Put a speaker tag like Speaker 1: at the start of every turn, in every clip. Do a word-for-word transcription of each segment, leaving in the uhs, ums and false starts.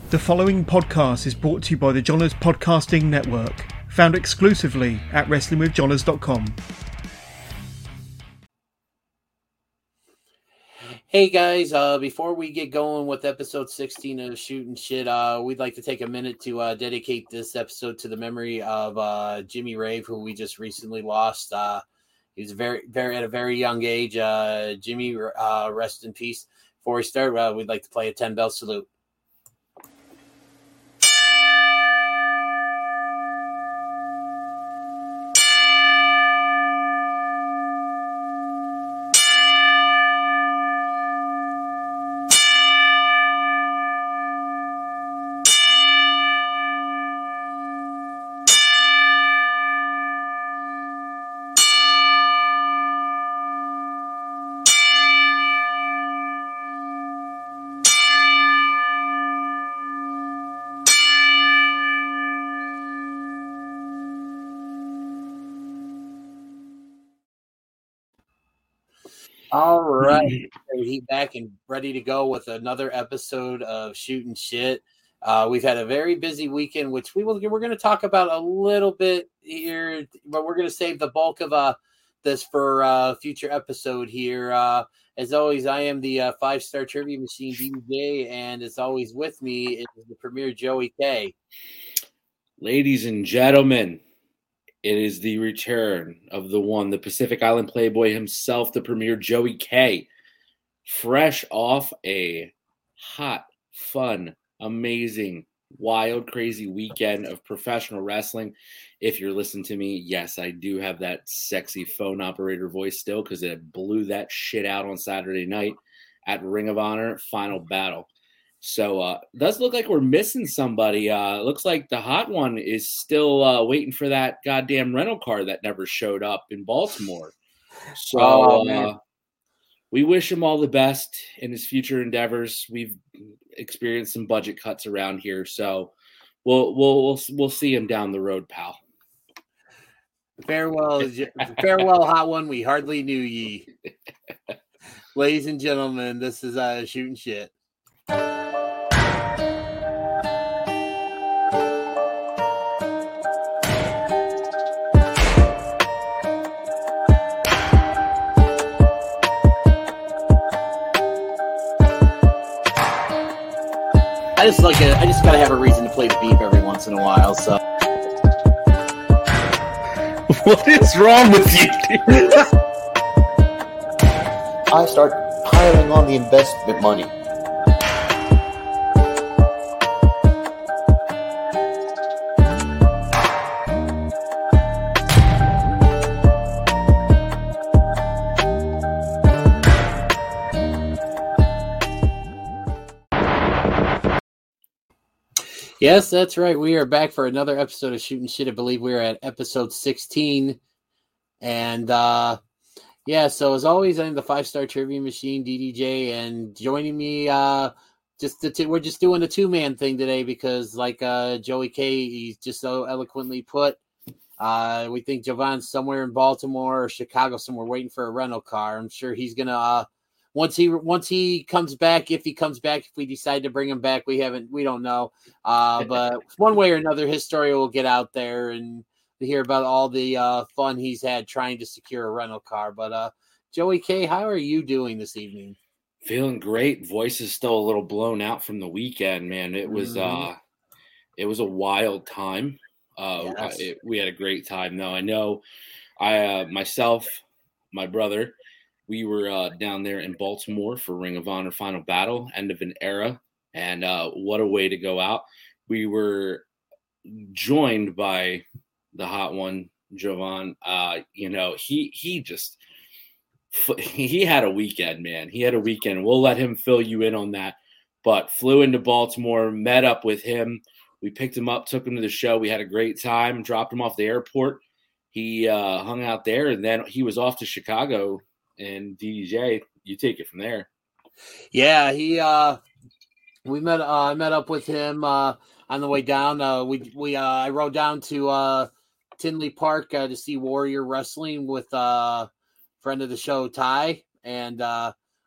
Speaker 1: The following podcast is brought to you by the Johners Podcasting Network, found exclusively at wrestling with johners dot com.
Speaker 2: Hey guys, uh, before we get going with episode sixteen of Shooting Shit, uh, we'd like to take a minute to uh, dedicate this episode to the memory of uh, Jimmy Rave, who we just recently lost. Uh, he was very, very at a very young age. Uh, Jimmy, uh, rest in peace. Before we start, uh, we'd like to play a ten bell salute. All right, he back and ready to go with another episode of Shooting Shit. Uh, we've had a very busy weekend, which we will we're going to talk about a little bit here, but we're going to save the bulk of uh this for a uh, future episode here. Uh, as always, I am the uh, five star trivia machine D J, and as always, with me is the premier Joey K.
Speaker 3: Ladies and gentlemen, it is the return of the one, the Pacific Island Playboy himself, the premier Joey K. Fresh off a hot, fun, amazing, wild, crazy weekend of professional wrestling. If you're listening to me, yes, I do have that sexy phone operator voice still because it blew that shit out on Saturday night at Ring of Honor Final Battle. So uh does look like we're missing somebody. Uh looks like the hot one is still uh waiting for that goddamn rental car that never showed up in Baltimore. So oh, uh we wish him all the best in his future endeavors. We've experienced some budget cuts around here, so we'll we'll we'll, we'll see him down the road, pal.
Speaker 2: Farewell, farewell, hot one. We hardly knew ye. Ladies and gentlemen, this is uh Shooting Shit. I just like a, I just gotta have a reason to play the beep every once in a while. So,
Speaker 3: what is wrong with you, dude?
Speaker 4: I start piling on the investment money.
Speaker 2: Yes, that's right. We are back for another episode of Shooting Shit. I believe we're at episode sixteen. And, uh, yeah, so as always, I'm the five-star trivia machine, D D J, and joining me, uh, just the two, we're just doing a two-man thing today because, like uh, Joey K, he's just so eloquently put, uh, we think Jovan's somewhere in Baltimore or Chicago somewhere waiting for a rental car. I'm sure he's going to, uh, Once he once he comes back, if he comes back, if we decide to bring him back, we haven't, we don't know. Uh, but one way or another, his story will get out there and to hear about all the uh, fun he's had trying to secure a rental car. But uh, Joey K, how are you doing this evening?
Speaker 3: Feeling great. Voice is still a little blown out from the weekend, man. It was mm-hmm. uh, it was a wild time. Uh, yes. it, we had a great time, though. I know, I uh, myself, my brother. We were uh, down there in Baltimore for Ring of Honor Final Battle, end of an era, and uh, what a way to go out. We were joined by the hot one, Jovan. Uh, you know, he he just he had a weekend, man. He had a weekend. We'll let him fill you in on that. But flew into Baltimore, met up with him. We picked him up, took him to the show. We had a great time, dropped him off the airport. He uh, hung out there, and then he was off to Chicago. And D D J, you take it from there.
Speaker 2: Yeah, he. Uh, we met. Uh, I met up with him uh, on the way down. Uh, we we. Uh, I rode down to uh, Tinley Park uh, to see Warrior Wrestling with uh, friend of the show Ty, and uh,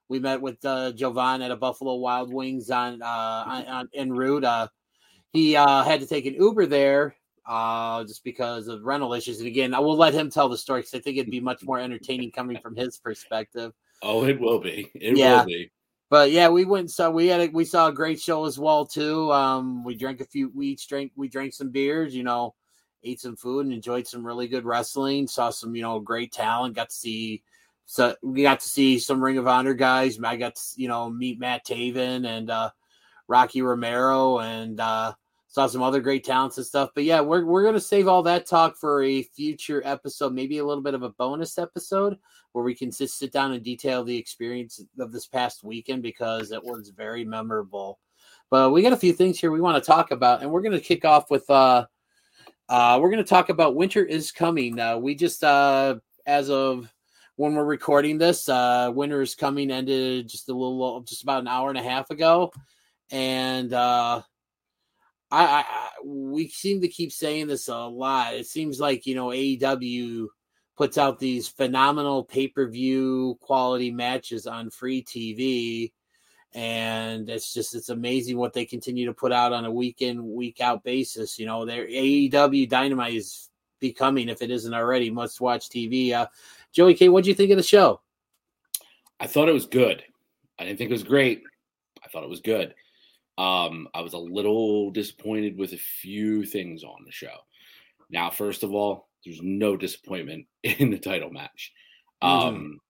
Speaker 2: we met with uh, Jovan at a Buffalo Wild Wings on, uh, on, on en route. Uh, he uh, had to take an Uber there uh, just because of rental issues. And again, I will let him tell the story because I think it'd be much more entertaining coming from his perspective.
Speaker 3: Oh, it will be. It
Speaker 2: yeah.
Speaker 3: will be.
Speaker 2: But yeah, we went. So we had a, we saw a great show as well too. Um, we drank a few. We each drank. We drank some beers. You know, ate some food and enjoyed some really good wrestling. Saw some you know great talent. Got to see. So we got to see some Ring of Honor guys. I got to you know meet Matt Taven and uh, Rocky Romero and uh, saw some other great talents and stuff. But yeah, we're we're gonna save all that talk for a future episode. Maybe a little bit of a bonus episode, where we can just sit down and detail the experience of this past weekend because it was very memorable. But we got a few things here we want to talk about, and we're going to kick off with uh, uh, we're going to talk about Winter is Coming. Uh, we just, uh, as of when we're recording this, uh, Winter is Coming ended just a little, just about an hour and a half ago, and uh, I, I, I we seem to keep saying this a lot. It seems like you know A E W puts out these phenomenal pay-per-view quality matches on free T V. And it's just, it's amazing what they continue to put out on a week in, week out basis. You know, their A E W Dynamite is becoming, if it isn't already, must watch T V. Uh, Joey K, what'd you think of the show?
Speaker 3: I thought it was good. I didn't think it was great. I thought it was good. Um, I was a little disappointed with a few things on the show. Now, first of all, there's no disappointment in the title match.
Speaker 2: Mm-hmm.
Speaker 3: Um,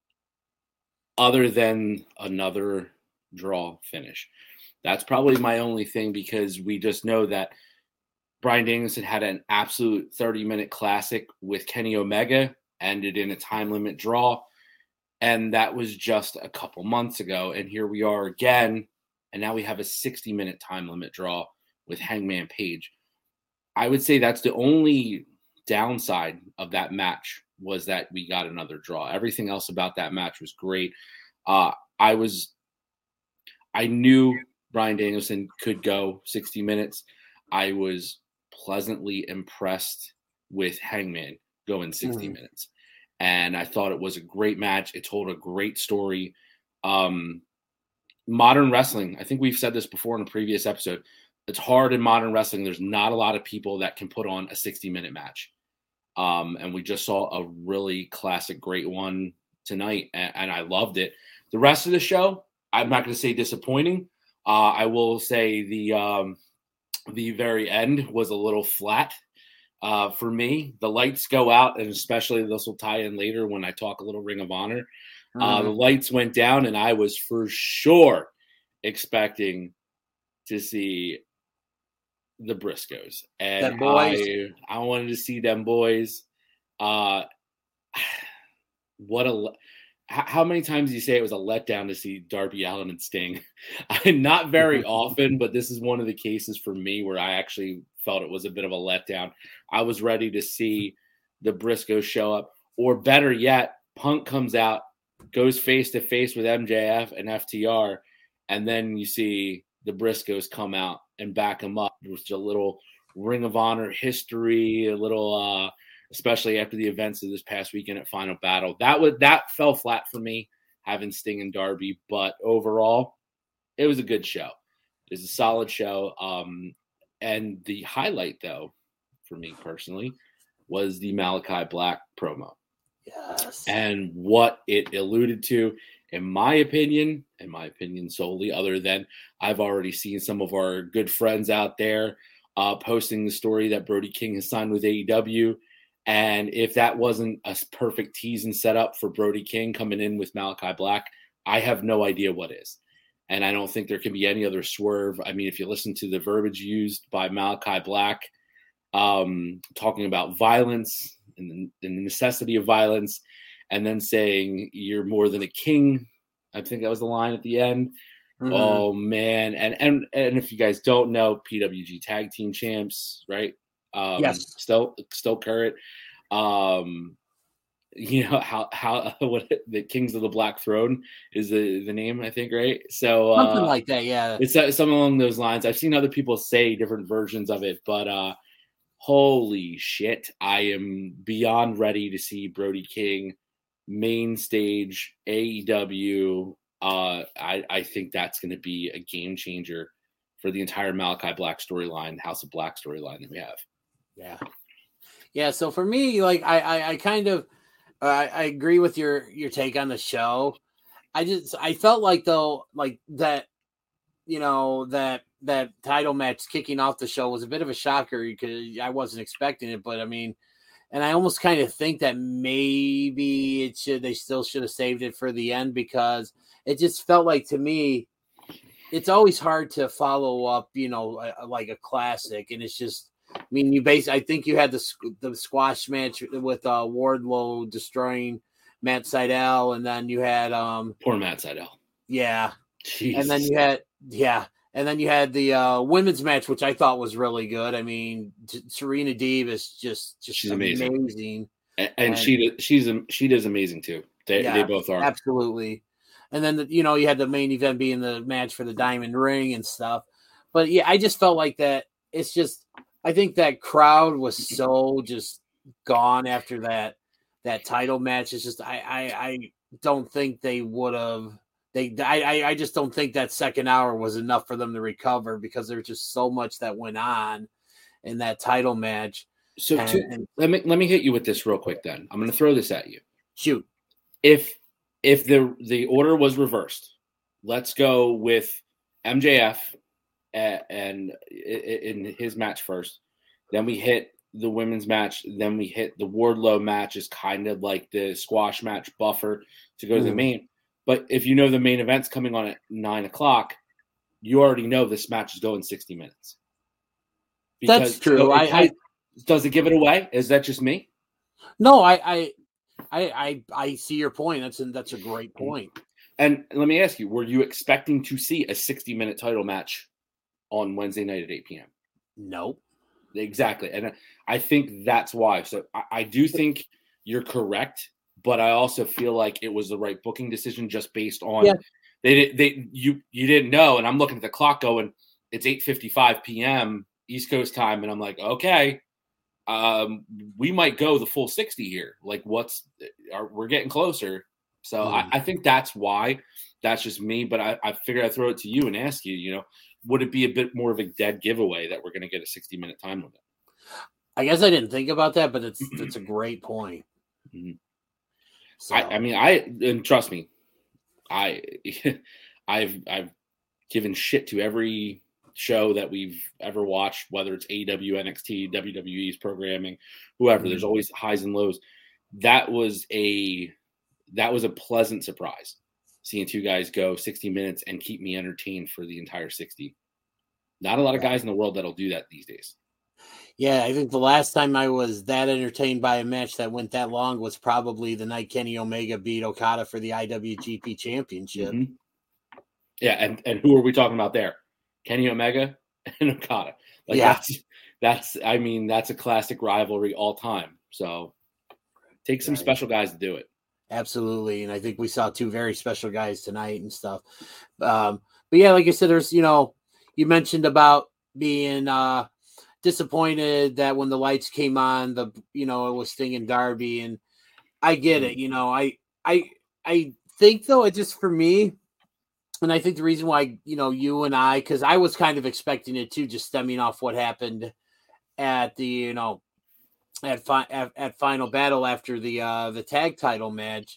Speaker 3: other than another draw finish. That's probably my only thing because we just know that Bryan Danielson had an absolute thirty-minute classic with Kenny Omega, ended in a time limit draw, and that was just a couple months ago. And here we are again, and now we have a sixty-minute time limit draw with Hangman Page. I would say that's the only downside of that match was that we got another draw. Everything else about that match was great. Uh, I was, I knew Bryan Danielson could go sixty minutes. I was pleasantly impressed with Hangman going sixty mm. minutes. And I thought it was a great match. It told a great story. Um, modern wrestling, I think we've said this before in a previous episode. It's hard in modern wrestling. There's not a lot of people that can put on a sixty-minute match. Um, and we just saw a really classic, great one tonight, and, and I loved it. The rest of the show, I'm not going to say disappointing. Uh, I will say the um, the very end was a little flat uh, for me. The lights go out, and especially this will tie in later when I talk a little Ring of Honor. Mm-hmm. Uh, the lights went down, and I was for sure expecting to see the Briscoes, and
Speaker 2: them boys.
Speaker 3: I, I wanted to see them boys. Uh, what a how many times do you say it was a letdown to see Darby Allin and Sting? Not very often, but this is one of the cases for me where I actually felt it was a bit of a letdown. I was ready to see the Briscoes show up, or better yet, Punk comes out, goes face to face with M J F and F T R, and then you see the Briscoes come out and back him up. It was a little Ring of Honor history, a little, uh, especially after the events of this past weekend at Final Battle. That was that fell flat for me, having Sting and Darby. But overall, it was a good show. It was a solid show. Um, and the highlight, though, for me personally, was the Malachi Black promo.
Speaker 2: Yes.
Speaker 3: And what it alluded to, in my opinion, in my opinion solely, other than I've already seen some of our good friends out there uh, posting the story that Brody King has signed with A E W. And if that wasn't a perfect tease and setup for Brody King coming in with Malachi Black, I have no idea what is. And I don't think there can be any other swerve. I mean, if you listen to the verbiage used by Malachi Black, um, talking about violence and the, and the necessity of violence, and then saying you're more than a king. I think that was the line at the end. Mm-hmm. Oh man. And, and, and if you guys don't know, P W G tag team champs, right? Um,
Speaker 2: yes.
Speaker 3: Still, still current. Um, you know, how, how, what the Kings of the Black Throne is the, the name, I think, right? So, uh,
Speaker 2: something like that. Yeah.
Speaker 3: It's uh, something along those lines. I've seen other people say different versions of it, but, uh, holy shit. I am beyond ready to see Brody King main stage A E W Uh, I, I think that's going to be a game changer for the entire Malachi Black storyline, House of Black storyline that we have.
Speaker 2: Yeah. Yeah. So for me, like, I, I, I kind of, uh, I, I agree with your, your take on the show. I just, I felt like though, like that, you know, that, that title match kicking off the show was a bit of a shocker because I wasn't expecting it, but I mean, and I almost kind of think that maybe it should, they still should have saved it for the end because it just felt like to me, it's always hard to follow up, you know, a, like a classic. And it's just, I mean, you base, I think you had the, the squash match with uh, Wardlow destroying Matt Sydal. And then you had, um,
Speaker 3: poor Matt Sydal.
Speaker 2: Yeah.
Speaker 3: Jesus.
Speaker 2: And then you had, yeah. And then you had the uh, women's match, which I thought was really good. I mean, T- Serena Deeb is just, just
Speaker 3: she's
Speaker 2: amazing.
Speaker 3: amazing. And, and, and she, she's, she does amazing too. They,
Speaker 2: yeah,
Speaker 3: they both are.
Speaker 2: Absolutely. And then, the, you know, you had the main event being the match for the Diamond Ring and stuff. But yeah, I just felt like that. It's just, I think that crowd was so just gone after that, that title match. It's just, I, I, I don't think they would have, they, I, I just don't think that second hour was enough for them to recover because there's just so much that went on in that title match.
Speaker 3: So
Speaker 2: and,
Speaker 3: to,
Speaker 2: and,
Speaker 3: let me, let me hit you with this real quick then. I'm going to throw this at you.
Speaker 2: Shoot.
Speaker 3: If, If the the order was reversed, let's go with M J F and, and in his match first. Then we hit the women's match. Then we hit the Wardlow match is kind of like the squash match buffer to go to the main. But if you know the main event's coming on at nine o'clock, you already know this match is going sixty minutes.
Speaker 2: Because, That's true. So
Speaker 3: I,
Speaker 2: I, I
Speaker 3: does it give it away? Is that just me?
Speaker 2: No, I. I I, I I see your point. That's a, that's a great point.
Speaker 3: And let me ask you, were you expecting to see a sixty-minute title match on Wednesday night at eight p.m.?
Speaker 2: Nope.
Speaker 3: Exactly. And I think that's why. So I, I do think you're correct, but I also feel like it was the right booking decision just based on yeah. they they you you didn't know. And I'm looking at the clock going, it's eight fifty-five p.m. East Coast time. And I'm like, okay. Um, we might go the full sixty here. Like, what's are, we're getting closer. So mm. I, I think that's why. That's just me. But I, I figured I'd throw it to you and ask you, you know, would it be a bit more of a dead giveaway that we're going to get a sixty minute time limit?
Speaker 2: I guess I didn't think about that, but it's it's a great point.
Speaker 3: Mm-hmm. So. I, I mean, I and trust me, I I've I've given shit to every show that we've ever watched, whether it's A E W, N X T, W W E's programming, whoever. Mm-hmm. There's always highs and lows. That was a that was a pleasant surprise, seeing two guys go sixty minutes and keep me entertained for the entire sixty. Not a lot of guys in the world that'll do that these days.
Speaker 2: Yeah, I think the last time I was that entertained by a match that went that long was probably the night Kenny Omega beat Okada for the I W G P Championship.
Speaker 3: Mm-hmm. Yeah, and, and who are we talking about there? Kenny Omega and Okada. Like
Speaker 2: yeah.
Speaker 3: that's that's I mean, that's a classic rivalry all time. So take some right. special guys to do it.
Speaker 2: Absolutely. And I think we saw two very special guys tonight and stuff. Um, but yeah, like I said, there's, you know, you mentioned about being uh, disappointed that when the lights came on, the, you know, it was Sting and Darby, and I get it. You know, I, I, I think though, it just for me, and I think the reason why, you know, you and I, because I was kind of expecting it too, just stemming off what happened at the, you know, at fi- at, at Final Battle after the uh, the tag title match,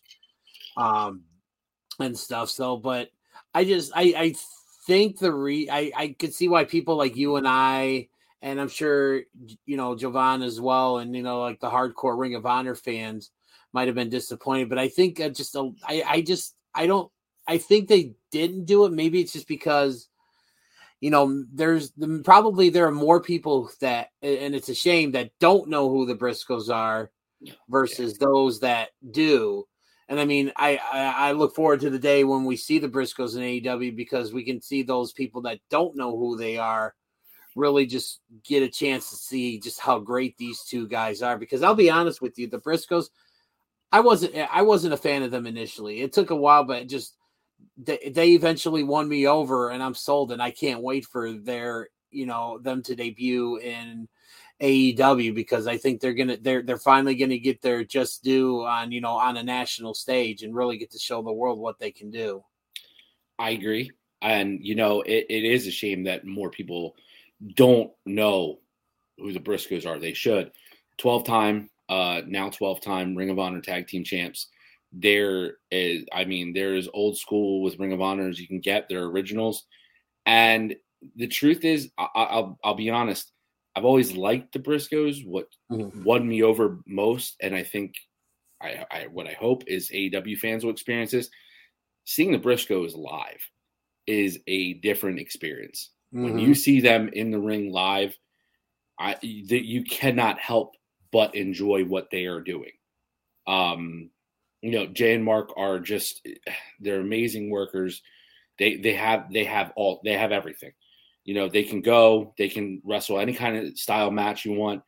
Speaker 2: um, and stuff. So, but I just I I think the re I I could see why people like you and I, and I'm sure you know Jovan as well, and you know like the hardcore Ring of Honor fans might have been disappointed. But I think uh, just a, I I just I don't. I think they didn't do it. Maybe it's just because, you know, there's probably there are more people that, and it's a shame, that don't know who the Briscoes are versus yeah. those that do. And I mean, I, I, I look forward to the day when we see the Briscoes in A E W, because we can see those people that don't know who they are really just get a chance to see just how great these two guys are. Because I'll be honest with you, the Briscoes, I wasn't, I wasn't a fan of them initially. It took a while, but just, They, they eventually won me over, and I'm sold, and I can't wait for their, you know, them to debut in A E W, because I think they're gonna they're they're finally gonna get their just due on, you know, on a national stage and really get to show the world what they can do.
Speaker 3: I agree. And, you know, it, it is a shame that more people don't know who the Briscoes are. They should. twelve-time, uh, now twelve-time Ring of Honor Tag Team Champs. There is, I mean, there is old school with Ring of Honor as you can get. They're originals. And the truth is, I, I'll, I'll be honest, I've always liked the Briscoes. What mm-hmm. won me over most, and I think I, I what I hope is A E W fans will experience this, seeing the Briscoes live is a different experience. Mm-hmm. When you see them in the ring live, I that you cannot help but enjoy what they are doing. Um, you know, Jay and Mark are just they're amazing workers. They they have they have all they have everything. You know, they can go, they can wrestle any kind of style match you want,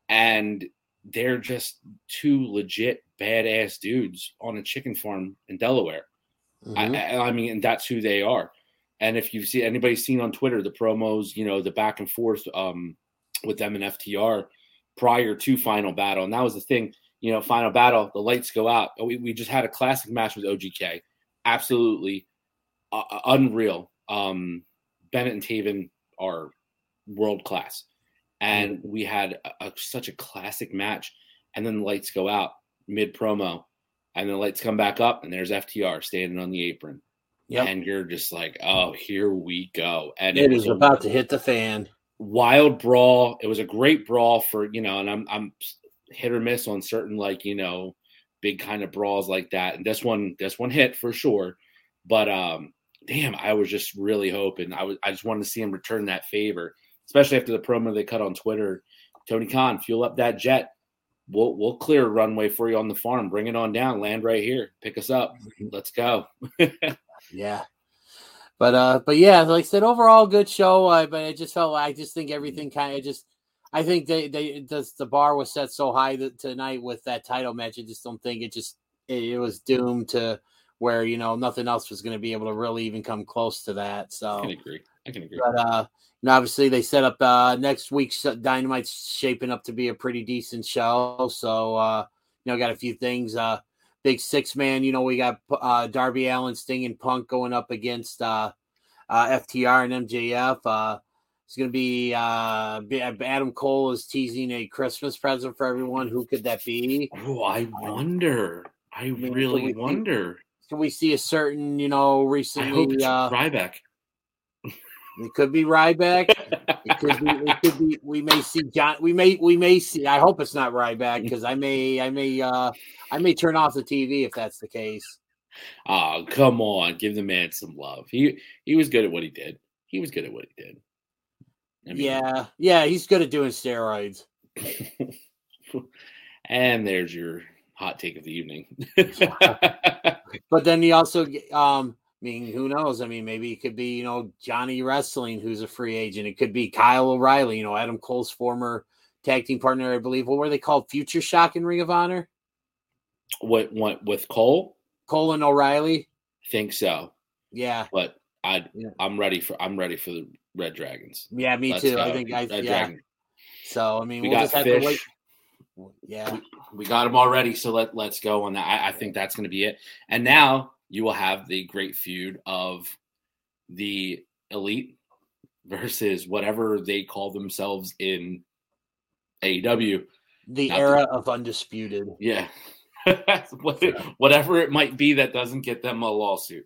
Speaker 3: and they're just two legit badass dudes on a chicken farm in Delaware. Mm-hmm. I, I mean, and that's who they are. And if you see anybody's seen on Twitter the promos, you know, the back and forth um, with them and F T R prior to Final Battle, and that was the thing. You know, Final Battle, the lights go out. We we just had a classic match with O G K, absolutely uh, unreal. Um, Bennett and Taven are world class, and mm-hmm. we had a, a, such a classic match. And then the lights go out mid promo, and the lights come back up, and there's F T R standing on the apron. Yep. And you're just like, oh, here we go. And
Speaker 2: it, it is about to hit the fan.
Speaker 3: Wild brawl. It was a great brawl for, you know, and I'm I'm hit or miss on certain, like, you know, big kind of brawls like that. And this one, this one hit for sure. But um, damn, I was just really hoping. I was I just wanted to see him return that favor, especially after the promo they cut on Twitter. Tony Khan, fuel up that jet. We'll we'll clear a runway for you on the farm. Bring it on down. Land right here. Pick us up. Let's go.
Speaker 2: Yeah, but uh, but yeah, like I said, overall good show. Uh, but I just felt I just think everything kind of just. I think they they the, the bar was set so high that tonight with that title match. I just don't think it just it, it was doomed to where, you know, nothing else was going to be able to really even come close to that. So
Speaker 3: I can agree. I can agree.
Speaker 2: But uh, and obviously they set up uh next week's Dynamite's shaping up to be a pretty decent show. So uh, you know, got a few things. Uh, big six man. You know, we got uh Darby Allin, Sting, and Punk going up against uh, uh F T R and M J F. Uh. It's going to be uh, Adam Cole is teasing a Christmas present for everyone. Who could that be?
Speaker 3: Oh, I wonder. I, I mean, really we, wonder.
Speaker 2: Can we see a certain, you know, recently?
Speaker 3: I hope it's
Speaker 2: uh,
Speaker 3: Ryback.
Speaker 2: It could be Ryback. It could be. It could be. We may see John. We may. We may see. I hope it's not Ryback because I may. I may. Uh, I may turn off the T V if that's the case.
Speaker 3: Oh, come on! Give the man some love. He he was good at what he did. He was good at what he did.
Speaker 2: I mean, yeah, yeah, he's good at doing steroids.
Speaker 3: And there's your hot take of the evening.
Speaker 2: But then he also, um, I mean, who knows? I mean, maybe it could be, you know, Johnny Wrestling, who's a free agent. It could be Kyle O'Reilly, you know, Adam Cole's former tag team partner, I believe. What were they called? Future Shock in Ring of Honor?
Speaker 3: What, what with Cole?
Speaker 2: Cole and O'Reilly?
Speaker 3: I think so.
Speaker 2: Yeah.
Speaker 3: But I, yeah. I'm ready for. I'm ready for the Red Dragons.
Speaker 2: Yeah, me
Speaker 3: Let's
Speaker 2: too.
Speaker 3: go.
Speaker 2: I think I.
Speaker 3: Red
Speaker 2: yeah.
Speaker 3: Dragon.
Speaker 2: So I mean,
Speaker 3: we
Speaker 2: we'll
Speaker 3: got
Speaker 2: just have
Speaker 3: Fish.
Speaker 2: to wait. Yeah,
Speaker 3: we, we got them already. So let let's go on that. I, I think that's going to be it. And now you will have the great feud of the Elite versus whatever they call themselves in A E W.
Speaker 2: The Not era the, of Undisputed.
Speaker 3: Yeah. Whatever it might be that doesn't get them a lawsuit.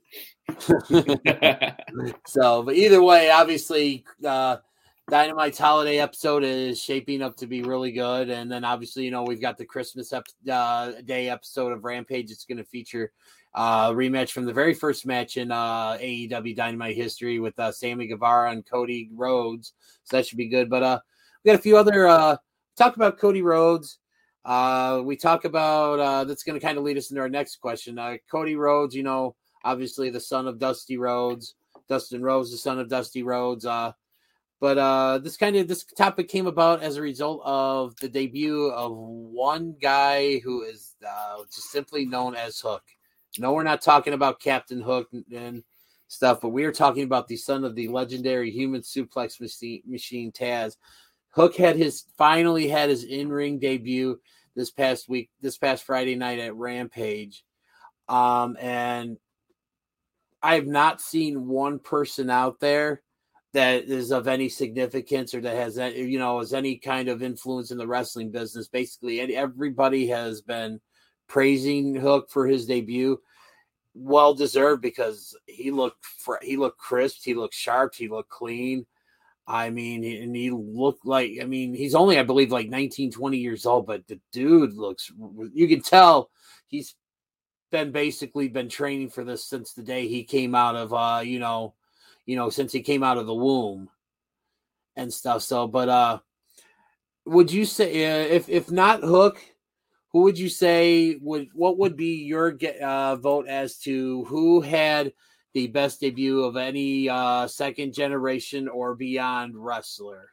Speaker 2: So, but either way, obviously, uh, Dynamite's holiday episode is shaping up to be really good. And then obviously, you know, we've got the Christmas ep- uh, Day episode of Rampage. It's going to feature uh, a rematch from the very first match in uh, A E W Dynamite history with uh, Sammy Guevara and Cody Rhodes. So that should be good. But uh, we got a few other uh, talk about Cody Rhodes. Uh, we talk about uh, that's going to kind of lead us into our next question. Uh, Cody Rhodes, you know, obviously the son of Dusty Rhodes, Dustin Rhodes, the son of Dusty Rhodes. Uh, but uh, this kind of this topic came about as a result of the debut of one guy who is uh, just simply known as Hook. No, we're not talking about Captain Hook and, and stuff, but we are talking about the son of the legendary human suplex machine, machine Taz. Hook had his finally had his in-ring debut this past week, this past Friday night at Rampage. Um, and I have not seen one person out there that is of any significance or that has, you know, has any kind of influence in the wrestling business. Basically, everybody has been praising Hook for his debut. Well deserved, because he looked fr- he looked crisp, he looked sharp, he looked clean. I mean, and he looked like, I mean, he's only, I believe, like nineteen, twenty years old, but the dude looks, you can tell he's been basically been training for this since the day he came out of, uh, you know, you know, since he came out of the womb and stuff. So, but uh, would you say, uh, if if not Hook, who would you say would, what would be your uh, vote as to who had the best debut of any uh, second generation or beyond wrestler?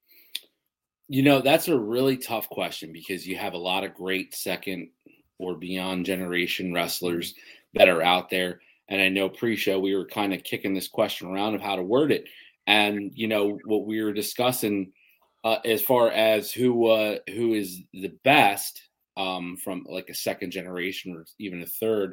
Speaker 3: You know, that's a really tough question, because you have a lot of great second or beyond generation wrestlers that are out there. And I know pre-show we were kind of kicking this question around of how to word it. And, you know, what we were discussing uh, as far as who uh, who is the best um, from like a second generation or even a third.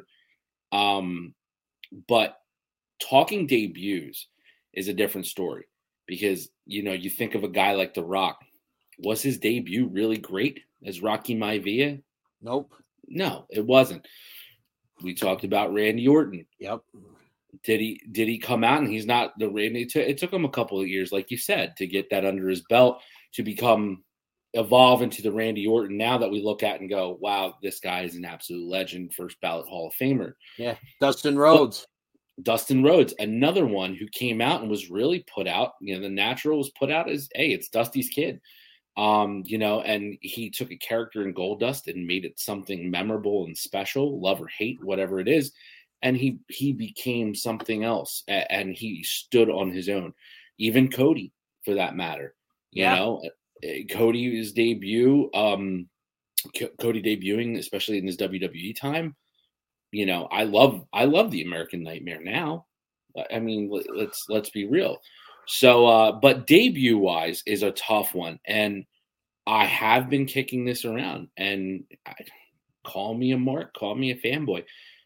Speaker 3: Um, but talking debuts is a different story, because, you know, you think of a guy like The Rock. Was his debut really great as Rocky Maivia?
Speaker 2: Nope.
Speaker 3: No, it wasn't. We talked about Randy Orton.
Speaker 2: Yep.
Speaker 3: Did he did he come out and he's not the Randy? It, t- it took him a couple of years, like you said, to get that under his belt, to become evolve into the Randy Orton now that we look at and go, wow, this guy is an absolute legend, first ballot Hall of Famer.
Speaker 2: Yeah, Dustin Rhodes.
Speaker 3: But Dustin Rhodes, another one who came out and was really put out. You know, the natural was put out as, hey, it's Dusty's kid. Um, you know, and he took a character in Goldust and made it something memorable and special, love or hate, whatever it is. And he, he became something else, and he stood on his own. Even Cody, for that matter, you
Speaker 2: yeah.
Speaker 3: know, Cody's debut, um, C- Cody debuting, especially in his W W E time. You know, I love, I love the American Nightmare now. I mean, let's, let's be real. So, uh, but debut wise is a tough one. And I have been kicking this around, and I, call me a mark, call me a fanboy.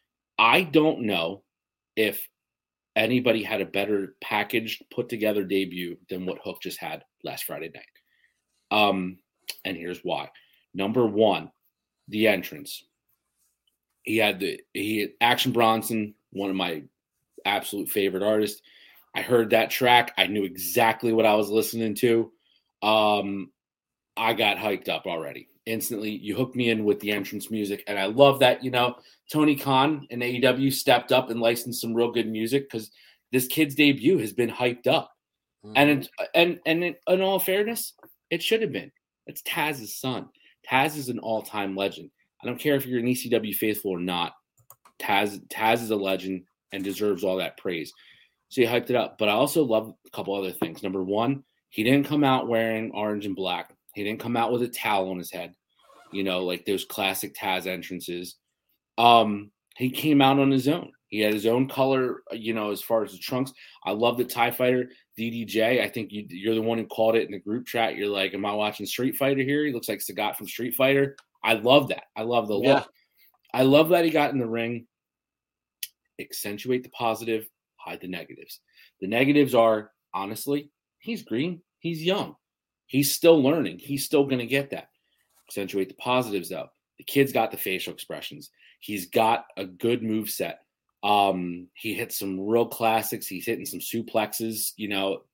Speaker 3: I don't know if anybody had a better packaged, put together debut than what Hook just had last Friday night. Um, and here's why. Number one, the entrance. He had the, he had Action Bronson, one of my absolute favorite artists. I heard that track. I knew exactly what I was listening to. Um, I got hyped up already. Instantly, you hooked me in with the entrance music. And I love that, you know, Tony Khan and A E W stepped up and licensed some real good music, because this kid's debut has been hyped up. Mm-hmm. And, it, and, and it, in all fairness, it should have been. It's Taz's son. Taz is an all-time legend. I don't care if you're an E C W faithful or not. Taz, Taz is a legend and deserves all that praise. So you hyped it up. But I also love a couple other things. Number one, he didn't come out wearing orange and black. He didn't come out with a towel on his head, you know, like those classic Taz entrances. Um, he came out on his own. He had his own color, you know, as far as the trunks. I love the TIE Fighter, D D J. I think you, you're the one who called it in the group chat. You're like, am I watching Street Fighter here? He looks like Sagat from Street Fighter. I love that. I love the
Speaker 2: yeah.
Speaker 3: look. I love that he got in the ring. Accentuate the positive, hide the negatives. The negatives are, honestly, he's green. He's young. He's still learning. He's still going to get that. Accentuate the positives, though. The kid's got the facial expressions. He's got a good move set. Um, he hit some real classics. He's hitting some suplexes. You know,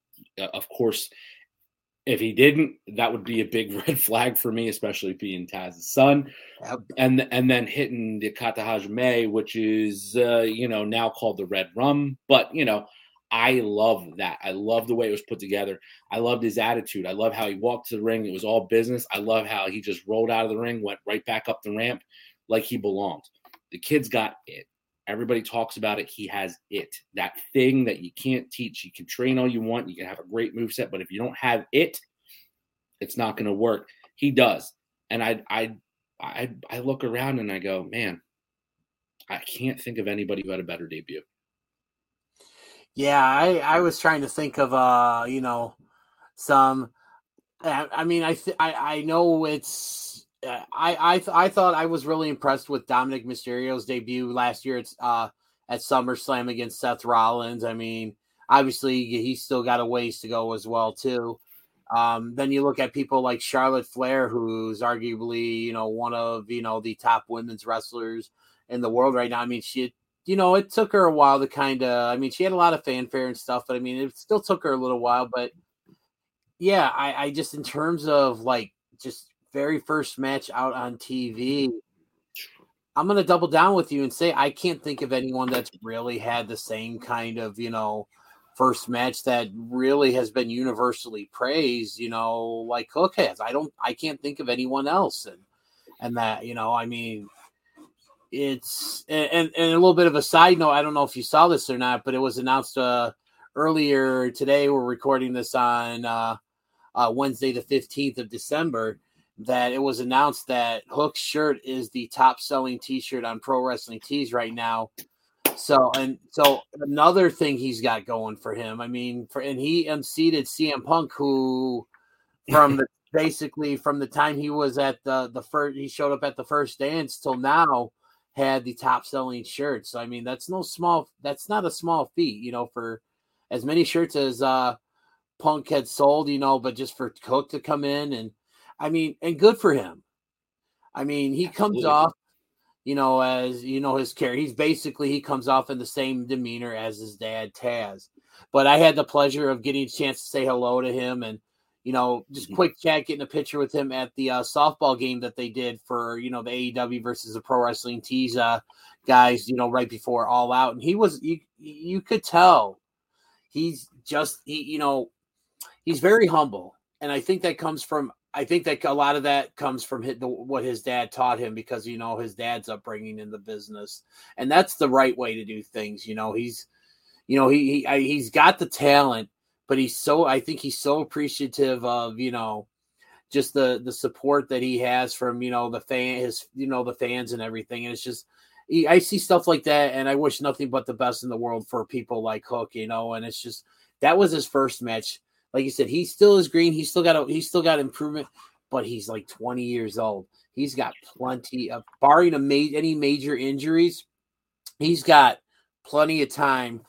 Speaker 3: of course, if he didn't, that would be a big red flag for me, especially being Taz's son. Yep. And and then hitting the Kata Hajime, which is, uh, you know, now called the Red Rum. But, you know, I love that. I love the way it was put together. I loved his attitude. I love how he walked to the ring. It was all business. I love how he just rolled out of the ring, went right back up the ramp like he belonged. The kid's got it. Everybody talks about it. He has it. That thing that you can't teach. You can train all you want. You can have a great moveset, but if you don't have it, it's not going to work. He does. And I, I, I, I look around and I go, man, I can't think of anybody who had a better debut.
Speaker 2: Yeah, I, I was trying to think of, uh, you know, some. I, I mean, I, th- I I know it's. Uh, I I th- I thought I was really impressed with Dominic Mysterio's debut last year. It's uh at SummerSlam against Seth Rollins. I mean, obviously he's still got a ways to go as well too. Um, then you look at people like Charlotte Flair, who's arguably, you know, one of, you know, the top women's wrestlers in the world right now. I mean, she, you know, it took her a while to kind of, I mean, she had a lot of fanfare and stuff, but I mean, it still took her a little while. But yeah, I, I just, in terms of like just very first match out on T V, I'm going to double down with you and say I can't think of anyone that's really had the same kind of, you know, first match that really has been universally praised, you know, like Hook has. I don't, I can't think of anyone else. And, and that, you know, I mean, it's, and, and a little bit of a side note, I don't know if you saw this or not, but it was announced uh, earlier today. We're recording this on uh, uh, Wednesday, the fifteenth of December, that it was announced that Hook's shirt is the top selling t-shirt on Pro Wrestling Tees right now. So, and so another thing he's got going for him, I mean, for, and he unseated C M Punk, who from the, basically from the time he was at the, the first, he showed up at the first dance till now had the top selling shirts. So, I mean, that's no small, that's not a small feat, you know, for as many shirts as uh, Punk had sold, you know, but just for Hook to come in and, I mean, and good for him. I mean, he comes
Speaker 3: Absolutely.
Speaker 2: off, you know, as, you know, his character, he's basically, he comes off in the same demeanor as his dad, Taz. But I had the pleasure of getting a chance to say hello to him and, you know, just quick chat, getting a picture with him at the uh, softball game that they did for, you know, the A E W versus the Pro Wrestling Tees uh, guys, you know, right before All Out. And he was, you, you could tell he's just, he, you know, he's very humble. And I think that comes from, I think that a lot of that comes from his, the, what his dad taught him, because, you know, his dad's upbringing in the business, and that's the right way to do things. You know, he's, you know, he, he, he's got the talent, but he's so, I think he's so appreciative of, you know, just the, the support that he has from, you know, the fan, his, you know, the fans and everything. And it's just, he, I see stuff like that, and I wish nothing but the best in the world for people like Hook, you know, and it's just, that was his first match. Like you said, he still is green. He's still got a, he's still got improvement, but he's like twenty years old. He's got plenty of, barring a ma- any major injuries, he's got plenty of time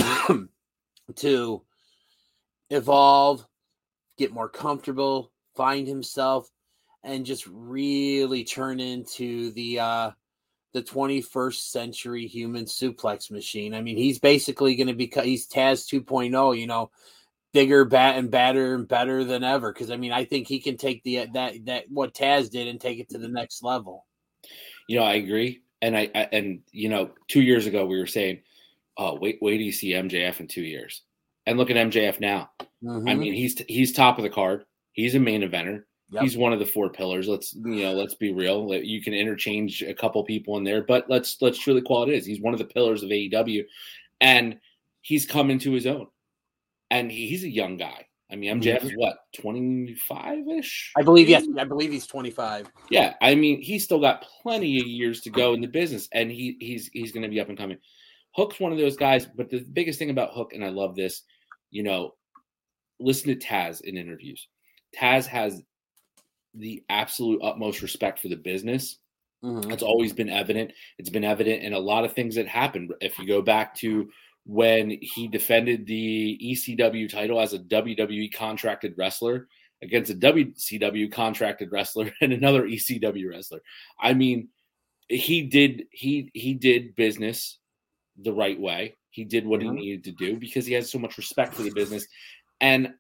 Speaker 2: to evolve, get more comfortable, find himself, and just really turn into the uh, the twenty-first century human suplex machine. I mean, he's basically going to be, he's Taz two point oh, you know, bigger, bat and badder and better than ever. Because I mean, I think he can take the that that what Taz did and take it to the next level.
Speaker 3: You know, I agree, and I, I and you know, two years ago we were saying, "Oh, wait, wait, do you see M J F in two years?" And look at M J F now. Mm-hmm. I mean, he's he's top of the card. He's a main eventer. Yep. He's one of the four pillars. Let's you know, let's be real. You can interchange a couple people in there, but let's let's truly call it is. He's one of the pillars of A E W, and he's come into his own. And he's a young guy. I mean, M J F is what, twenty-five-ish?
Speaker 2: I believe, yes. I believe he's twenty-five.
Speaker 3: Yeah, I mean, he's still got plenty of years to go in the business, and he he's he's going to be up and coming. Hook's one of those guys, but the biggest thing about Hook, and I love this, you know, listen to Taz in interviews. Taz has the absolute utmost respect for the business. Mm-hmm. It's always been evident. It's been evident in a lot of things that happened. If you go back to when he defended the E C W title as a W W E contracted wrestler against a W C W contracted wrestler and another E C W wrestler. I mean, he did he he did business the right way. He did what mm-hmm. he needed to do because he has so much respect for the business. And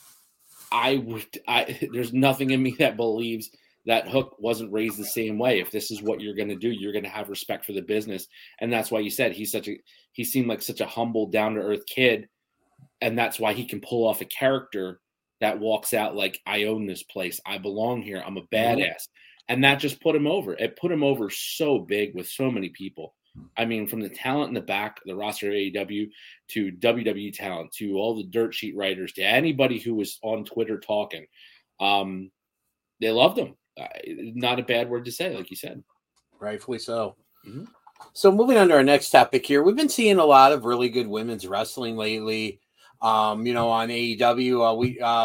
Speaker 3: I would I there's nothing in me that believes that Hook wasn't raised the same way. If this is what you're going to do, you're going to have respect for the business. And that's why you said he's such a, he seemed like such a humble, down to earth kid. And that's why he can pull off a character that walks out like, I own this place. I belong here. I'm a badass. Mm-hmm. And that just put him over. It put him over so big with so many people. I mean, from the talent in the back, the roster of A E W to W W E talent, to all the dirt sheet writers, to anybody who was on Twitter talking, um, they loved him. Uh, not a bad word to say, like you said.
Speaker 2: Rightfully so. Mm-hmm. So moving on to our next topic here, we've been seeing a lot of really good women's wrestling lately. Um, you know, on A E W, uh, we uh,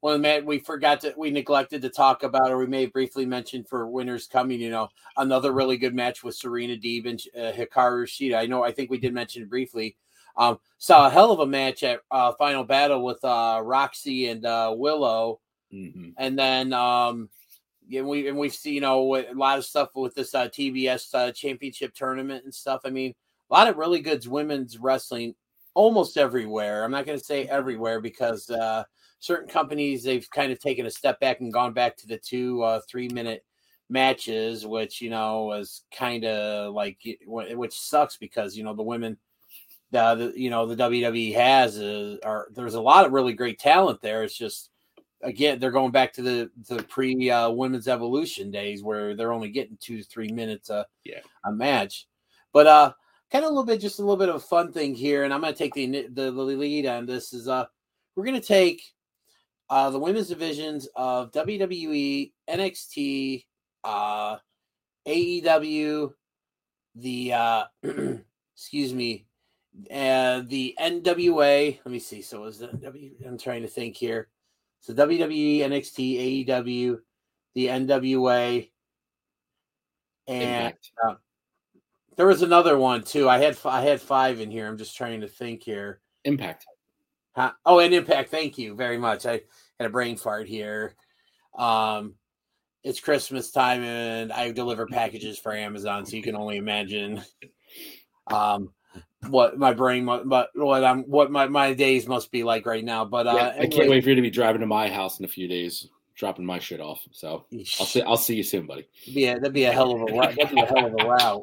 Speaker 2: one of the we forgot to we neglected to talk about, or we may have briefly mentioned for winners coming. You know, another really good match with Serena Deeb and uh, Hikaru Shida. I know, I think we did mention it briefly. Um, saw a hell of a match at uh, Final Battle with uh, Roxy and uh, Willow,
Speaker 3: mm-hmm.
Speaker 2: and then um, yeah, we and we've seen you know a lot of stuff with this uh, T B S uh, Championship tournament and stuff. I mean, a lot of really good women's wrestling almost everywhere. I'm not going to say everywhere because uh, certain companies, they've kind of taken a step back and gone back to the two, uh, three minute matches, which, you know, was kind of like, which sucks because, you know, the women, the, the you know, the W W E has, uh, are, there's a lot of really great talent there. It's just, again, they're going back to the, the pre uh, women's evolution days where they're only getting two to three minutes a,
Speaker 3: yeah.
Speaker 2: a match. But, uh, kind of a little bit, just a little bit of a fun thing here, and I'm going to take the, the the lead on this. Is uh, we're going to take uh the women's divisions of W W E, N X T, uh, A E W, the uh, excuse me, uh, the N W A. Let me see. So is the W? I'm trying to think here. So W W E, N X T, A E W, the N W A, and. Uh, There was another one too. I had I had five in here. I'm just trying to think here.
Speaker 3: Impact.
Speaker 2: Huh? Oh, and Impact. Thank you very much. I had a brain fart here. Um, it's Christmas time, and I deliver packages for Amazon, so you can only imagine um, what my brain, but what I'm, what my, my days must be like right now. But uh,
Speaker 3: yeah, I
Speaker 2: anyway.
Speaker 3: can't wait for you to be driving to my house in a few days, dropping my shit off. So I'll see. I'll see you soon, buddy.
Speaker 2: Yeah, that'd be a hell of a that'd be a hell of a route.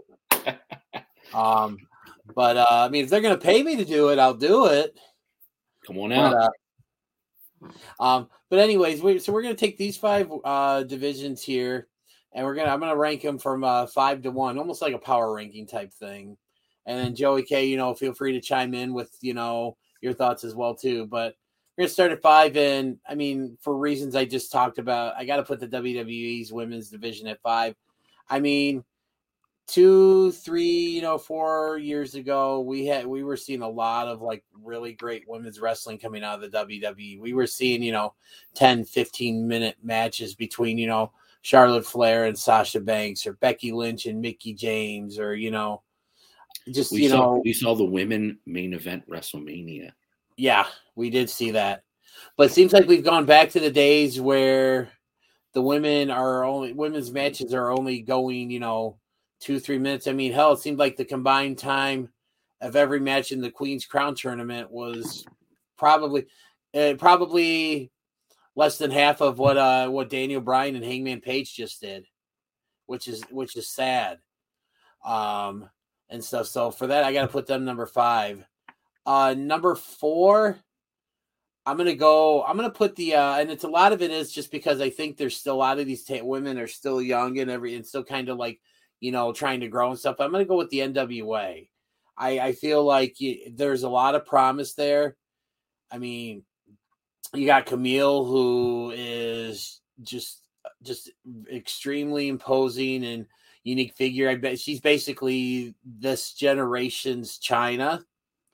Speaker 2: Um, but uh, I mean, if they're gonna pay me to do it, I'll do it.
Speaker 3: Come on out.
Speaker 2: But, uh, um, but anyways, we, so we're gonna take these five uh divisions here, and we're gonna I'm gonna rank them from uh five to one, almost like a power ranking type thing. And then Joey K, you know, feel free to chime in with you know your thoughts as well too. But we're gonna start at five, and I mean, for reasons I just talked about, I got to put the W W E's women's division at five. I mean. Two, three, you know, four years ago, we had we were seeing a lot of like really great women's wrestling coming out of the W W E. We were seeing, you know, ten, fifteen minute matches between, you know, Charlotte Flair and Sasha Banks, or Becky Lynch and Mickie James, or, you know, just,
Speaker 3: we
Speaker 2: you
Speaker 3: saw,
Speaker 2: know,
Speaker 3: we saw the women main event WrestleMania.
Speaker 2: Yeah, we did see that. But it seems like we've gone back to the days where the women are only women's matches are only going, you know, two, three minutes. I mean, hell, it seemed like the combined time of every match in the Queen's Crown tournament was probably uh, probably less than half of what uh, what Daniel Bryan and Hangman Page just did, which is which is sad, um, and stuff. So for that, I got to put them number five. Uh, number four, I'm gonna go. I'm gonna put the uh, and it's a lot of it is just because I think there's still a lot of these t- women are still young and every and still kind of like. You know, trying to grow and stuff. I'm going to go with the N W A. I, I feel like you, there's a lot of promise there. I mean, you got Camille, who is just just extremely imposing and unique figure. I bet she's basically this generation's China.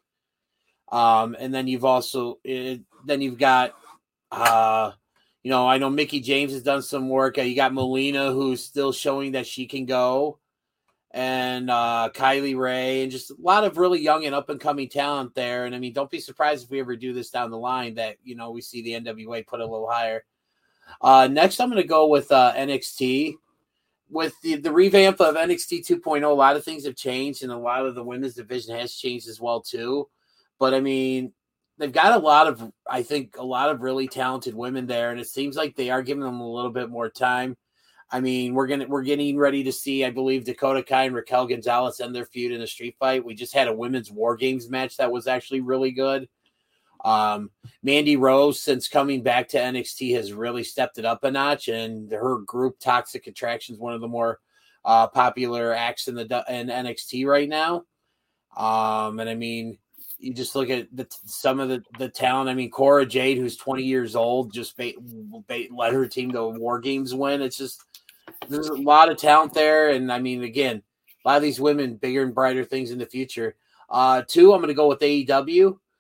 Speaker 2: Um, and then you've also it, then you've got. Uh, You know, I know Mickie James has done some work. You got Melina, who's still showing that she can go. And uh, Kylie Ray, and just a lot of really young and up-and-coming talent there. And, I mean, don't be surprised if we ever do this down the line that, you know, we see the N W A put a little higher. Uh, next, I'm going to go with uh, N X T. With the, the revamp of N X T two point oh, a lot of things have changed, and a lot of the women's division has changed as well, too. But, I mean... They've got a lot of, I think, a lot of really talented women there, and it seems like they are giving them a little bit more time. I mean, we're gonna we're getting ready to see, I believe, Dakota Kai and Raquel Gonzalez end their feud in a street fight. We just had a women's War Games match that was actually really good. Um, Mandy Rose, since coming back to N X T, has really stepped it up a notch, and her group Toxic Attraction is one of the more uh, popular acts in the in N X T right now. Um, and I mean. You just look at the, some of the, the talent. I mean, Cora Jade, who's twenty years old, just bait, bait, led her team to a War Games win. It's just there's a lot of talent there. And, I mean, again, a lot of these women, bigger and brighter things in the future. Uh, two, I'm going to go with A E W.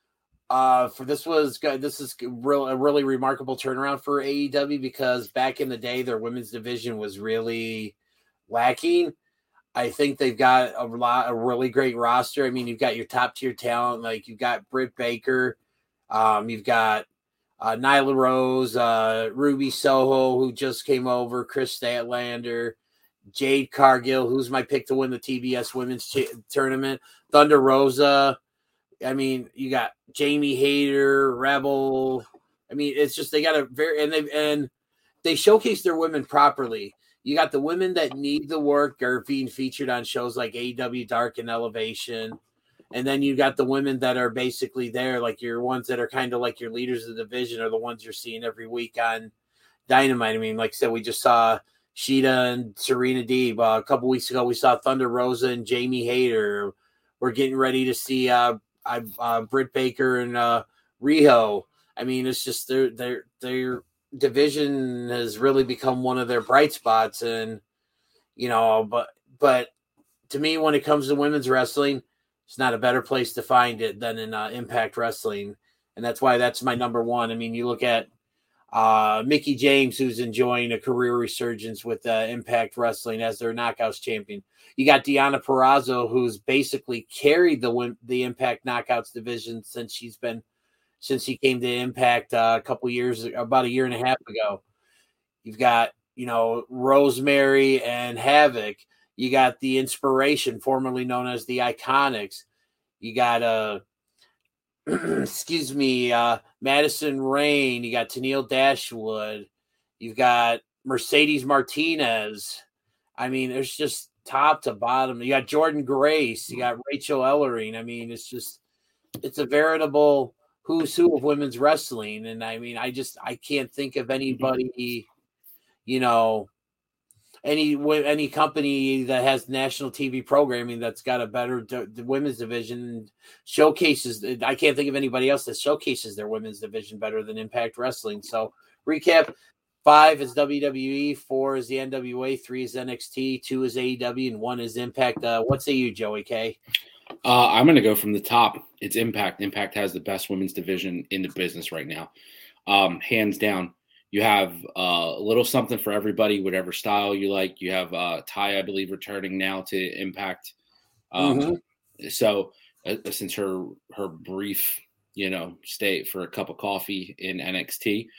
Speaker 2: Uh, for this was good. This is real a really remarkable turnaround for A E W because back in the day, their women's division was really lacking. I think they've got a lot, a really great roster. I mean, you've got your top tier talent, like you've got Britt Baker, um, you've got uh, Nyla Rose, uh, Ruby Soho, who just came over, Chris Statlander, Jade Cargill, who's my pick to win the T B S Women's Ch- Tournament, Thunder Rosa. I mean, you got Jamie Hayter, Rebel. I mean, it's just they got a very and they and they showcase their women properly. You got the women that need the work are being featured on shows like A E W Dark and Elevation, and then you got the women that are basically there, like your ones that are kind of like your leaders of the division, are the ones you're seeing every week on Dynamite. I mean, like I said, we just saw Sheeta and Serena Deeb. Uh, a couple weeks ago, we saw Thunder Rosa and Jamie Hayter. We're getting ready to see. Uh, I uh, Britt Baker and uh, Riho. I mean, it's just their their their division has really become one of their bright spots, and you know, but but to me, when it comes to women's wrestling, it's not a better place to find it than in uh, Impact Wrestling, and that's why that's my number one. I mean, you look at uh, Mickie James, who's enjoying a career resurgence with uh, Impact Wrestling as their Knockouts champion. You got Deonna Purrazzo, who's basically carried the the Impact Knockouts division since she's been since he came to Impact uh, a couple years, about a year and a half ago. You've got, you know, Rosemary and Havoc. You got the Inspiration, formerly known as the Iconics. You got uh, excuse me, uh, Madison Rayne. You got Tennille Dashwood. You've got Mercedes Martinez. I mean, there's just top to bottom. You got Jordan Grace. You got Rachel Ellering. I mean, it's just, it's a veritable who's who of women's wrestling. And I mean, I just, I can't think of anybody, you know, any any company that has national T V programming that's got a better d- women's division, showcases. I can't think of anybody else that showcases their women's division better than Impact Wrestling. So recap: five is W W E, four is the N W A, three is N X T, two is A E W, and one is Impact. Uh, what say you, Joey K?
Speaker 3: Uh, I'm going to go from the top. It's Impact. Impact has the best women's division in the business right now, um, hands down. You have uh, a little something for everybody, whatever style you like. You have uh, Ty, I believe, returning now to Impact. Um, mm-hmm. So uh, since her her brief, you know, stay for a cup of coffee in N X T,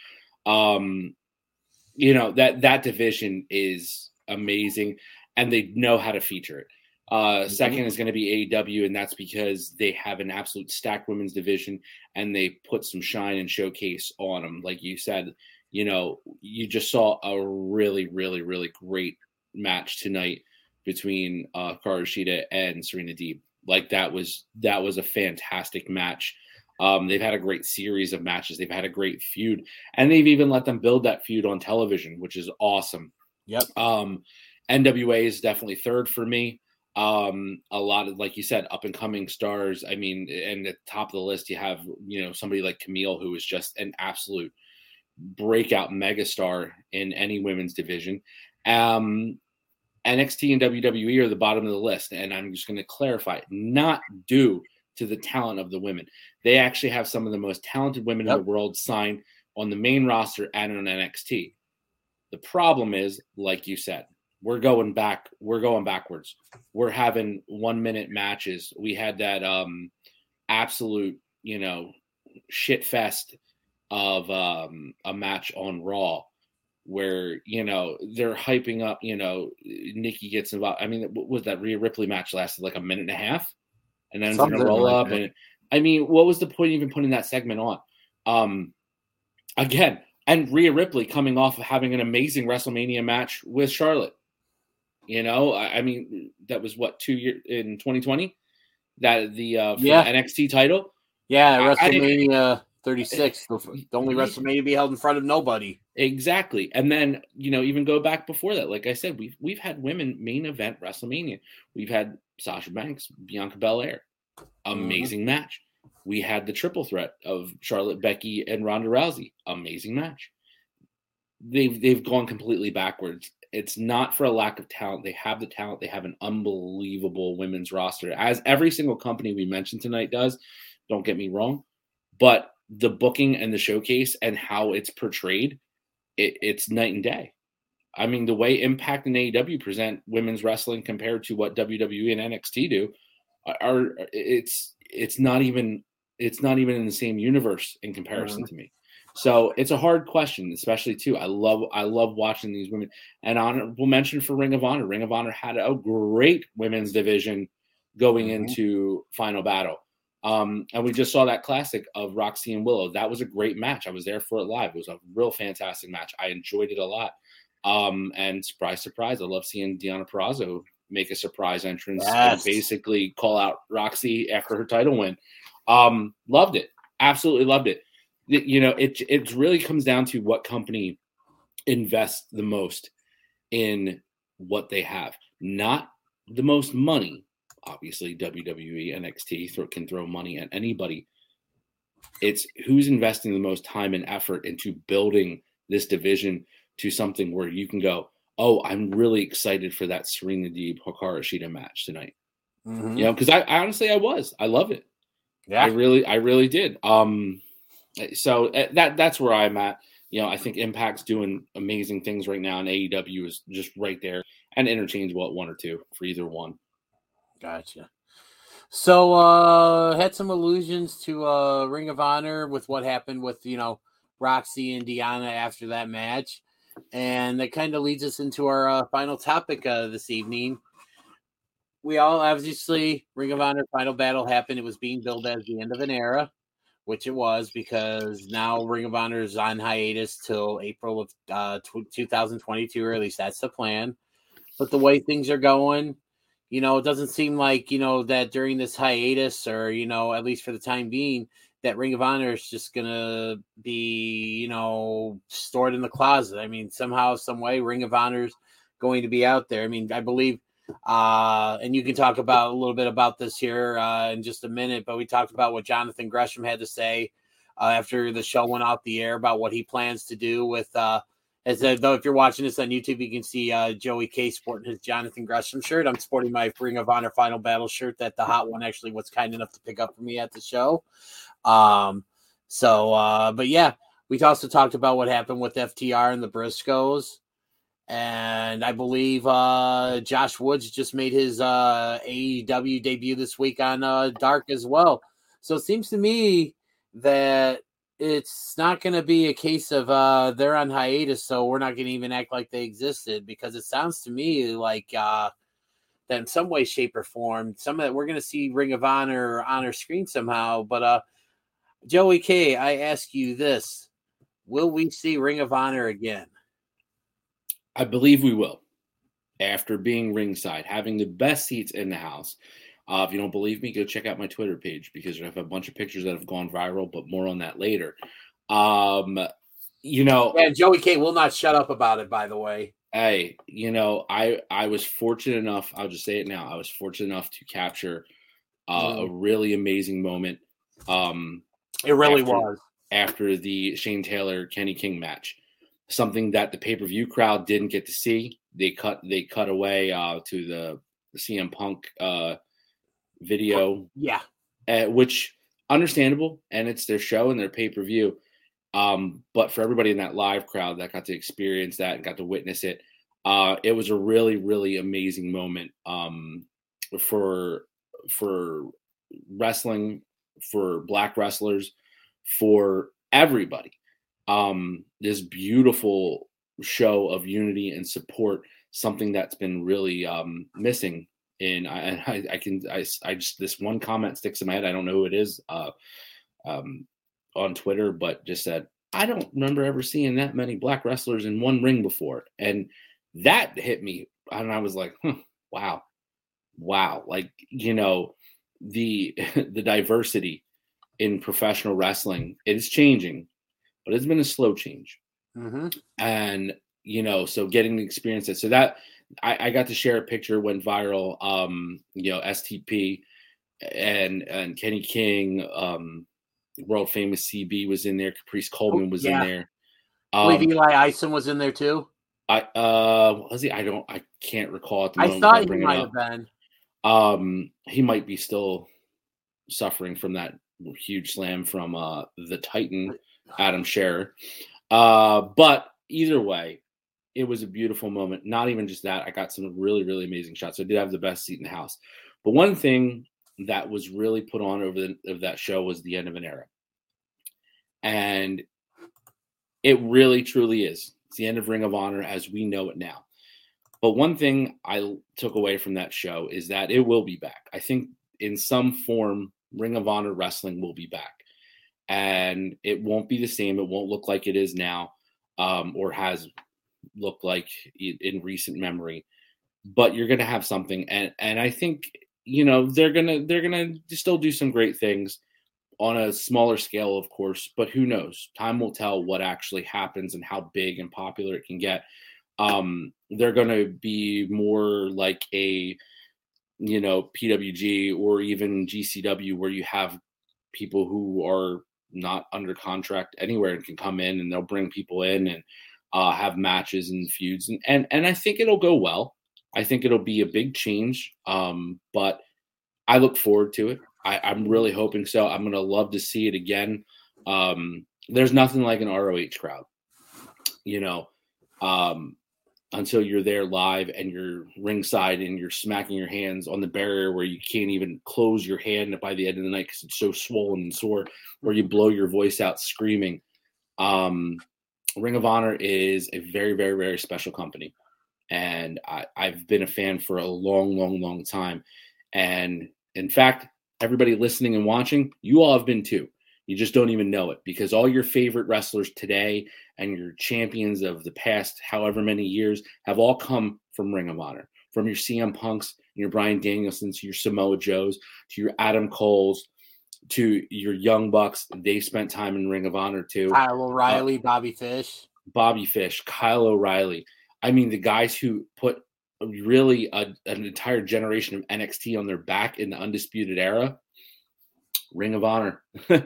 Speaker 3: um, you know, that that division is amazing, and they know how to feature it. Uh, mm-hmm. Second is going to be A E W, and that's because they have an absolute stacked women's division, and they put some shine and showcase on them, like you said. You know, you just saw a really, really, really great match tonight between uh, Hikaru Shida and Serena Deeb. Like that was that was a fantastic match. Um, they've had a great series of matches. They've had a great feud, and they've even let them build that feud on television, which is awesome.
Speaker 2: Yep.
Speaker 3: Um, N W A is definitely third for me. Um, a lot of, like you said, up and coming stars. I mean, and at the top of the list, you have, you know, somebody like Camille, who is just an absolute breakout megastar in any women's division. Um, N X T and W W E are the bottom of the list, and I'm just going to clarify, not due to the talent of the women. They actually have some of the most talented women yep. in the world signed on the main roster and on N X T. The problem is, like you said, we're going back. We're going backwards. We're having one minute matches. We had that um, absolute, you know, shit fest of um, a match on Raw where, you know, they're hyping up, you know, Nikki gets involved. I mean, what was that Rhea Ripley match lasted like a minute and a half and then it's going to roll like up. That. And I mean, what was the point of even putting that segment on? Um, again, and Rhea Ripley coming off of having an amazing WrestleMania match with Charlotte. You know, I, I mean, that was what, two years in twenty twenty? That the, uh, for
Speaker 2: yeah.
Speaker 3: the N X T title?
Speaker 2: Yeah, WrestleMania. I, thirty-six, the only WrestleMania to be held in front of nobody.
Speaker 3: Exactly. And then, you know, even go back before that. Like I said, we've we've had women main event WrestleMania. We've had Sasha Banks, Bianca Belair. Amazing mm-hmm. match. We had the triple threat of Charlotte, Becky, and Ronda Rousey. Amazing match. They've they've gone completely backwards. It's not for a lack of talent. They have the talent. They have an unbelievable women's roster, as every single company we mentioned tonight does. Don't get me wrong. but the booking and the showcase and how it's portrayed, it, it's night and day. I mean, the way Impact and A E W present women's wrestling compared to what W W E and N X T do, are it's it's not even it's not even in the same universe in comparison mm-hmm. to me. So it's a hard question, especially too. I love I love watching these women. And honorable mention for Ring of Honor. Ring of Honor had a great women's division going mm-hmm. into Final Battle. Um, and we just saw that classic of Roxy and Willow. That was a great match. I was there for it live. It was a real fantastic match. I enjoyed it a lot. Um, and surprise, surprise, I love seeing Deonna Purrazzo make a surprise entrance yes. and basically call out Roxy after her title win. Um, loved it. Absolutely loved it. You know, it it really comes down to what company invests the most in what they have, not the most money. Obviously, W W E, N X T throw, can throw money at anybody. It's who's investing the most time and effort into building this division to something where you can go, oh, I'm really excited for that Serena Deeb Hikaru Shida match tonight. Mm-hmm. You know, because I, I honestly I was, I love it. Yeah, I really, I really did. Um, so that that's where I'm at. You know, I think Impact's doing amazing things right now, and A E W is just right there and interchangeable at one or two for either one.
Speaker 2: Gotcha. So uh had some allusions to uh Ring of Honor with what happened with, you know, Roxy and Deonna after that match. And that kind of leads us into our uh, final topic uh, this evening. We all obviously Ring of Honor Final Battle happened. It was being billed as the end of an era, which it was, because now Ring of Honor is on hiatus till April of uh, two thousand twenty-two, or at least that's the plan. But the way things are going, you know, it doesn't seem like, you know, that during this hiatus, or, you know, at least for the time being, that Ring of Honor is just going to be, you know, stored in the closet. I mean, somehow, some way, Ring of Honor is going to be out there. I mean, I believe, uh, and you can talk about a little bit about this here uh, in just a minute, but we talked about what Jonathan Gresham had to say uh, after the show went off the air about what he plans to do with, uh, as a, though if you're watching this on YouTube, you can see uh, Joey K sporting his Jonathan Gresham shirt. I'm sporting my Ring of Honor Final Battle shirt that the Hot One actually was kind enough to pick up for me at the show. Um, so, uh, but yeah, we also talked about what happened with F T R and the Briscoes. And I believe, uh, Josh Woods just made his, uh, A E W debut this week on, uh, Dark as well. So it seems to me that it's not going to be a case of, uh, they're on hiatus, so we're not going to even act like they existed, because it sounds to me like, uh, that in some way, shape, or form, some of that we're going to see Ring of Honor on our screen somehow. But, uh, Joey K, I ask you this: will we see Ring of Honor again?
Speaker 3: I believe we will. After being ringside, having the best seats in the house. Uh, if you don't believe me, go check out my Twitter page, because I have a bunch of pictures that have gone viral, but more on that later. Um, you know,
Speaker 2: and Joey K will not shut up about it, by the way.
Speaker 3: Hey, you know, I I was fortunate enough. I'll just say it now. I was fortunate enough to capture uh, mm. a really amazing moment. Um,
Speaker 2: It really
Speaker 3: after,
Speaker 2: was.
Speaker 3: After the Shane Taylor Kenny King match, something that the pay-per-view crowd didn't get to see. They cut they cut away uh, to the, the C M Punk uh, video.
Speaker 2: Yeah.
Speaker 3: Uh, which understandable, and it's their show and their pay-per-view. Um, but for everybody in that live crowd that got to experience that and got to witness it, uh, it was a really, really amazing moment um, for for wrestling, for Black wrestlers, for everybody. Um, this beautiful show of unity and support, something that's been really um, missing. In I, I, I can I, I just this one comment sticks in my head. I don't know who it is uh, um, on Twitter, but just said, I don't remember ever seeing that many Black wrestlers in one ring before, and that hit me. And I was like, huh, wow, wow, like you know. the the diversity in professional wrestling, it is changing, but it's been a slow change.
Speaker 2: Mm-hmm.
Speaker 3: And, you know, so getting to experience it. So that I, I got to share a picture, went viral, um, you know, S T P and, and Kenny King, um, world famous C B was in there. Caprice Coleman was oh, yeah. in there.
Speaker 2: Um, I believe Eli Ison was in there too.
Speaker 3: I, uh, was he? I don't, I can't recall at the
Speaker 2: I
Speaker 3: moment.
Speaker 2: thought he might have been.
Speaker 3: Um, he might be still suffering from that huge slam from uh, the Titan, Adam Scherer. Uh, but either way, it was a beautiful moment. Not even just that, I got some really, really amazing shots. I did have the best seat in the house. But one thing that was really put on over the, of that show was the end of an era. And it really, truly is. It's the end of Ring of Honor as we know it now. But one thing I took away from that show is that it will be back. I think in some form, Ring of Honor wrestling will be back. And it won't be the same. It won't look like it is now, um, or has looked like in recent memory. But you're going to have something. And and I think, you know, they're going to they're going to still do some great things on a smaller scale, of course. But who knows? Time will tell what actually happens and how big and popular it can get. Um, they're going to be more like a, you know, P W G or even G C W, where you have people who are not under contract anywhere and can come in, and they'll bring people in and uh, have matches and feuds. And, and, and I think it'll go well. I think it'll be a big change. Um, but I look forward to it. I, I'm really hoping so. I'm going to love to see it again. Um, there's nothing like an R O H crowd, you know, um, until you're there live and you're ringside and you're smacking your hands on the barrier where you can't even close your hand by the end of the night because it's so swollen and sore, or you blow your voice out screaming. Um, Ring of Honor is a very, very, very special company. And I, I've been a fan for a long, long, long time. And in fact, everybody listening and watching, you all have been too. You just don't even know it, because all your favorite wrestlers today and your champions of the past however many years have all come from Ring of Honor. From your C M Punks, your Bryan Danielsons, to your Samoa Joes, to your Adam Coles, to your Young Bucks. They spent time in Ring of Honor too.
Speaker 2: Kyle O'Reilly,
Speaker 3: uh,
Speaker 2: Bobby Fish.
Speaker 3: Bobby Fish, Kyle O'Reilly. I mean, the guys who put really a, an entire generation of N X T on their back in the Undisputed Era. Ring of Honor.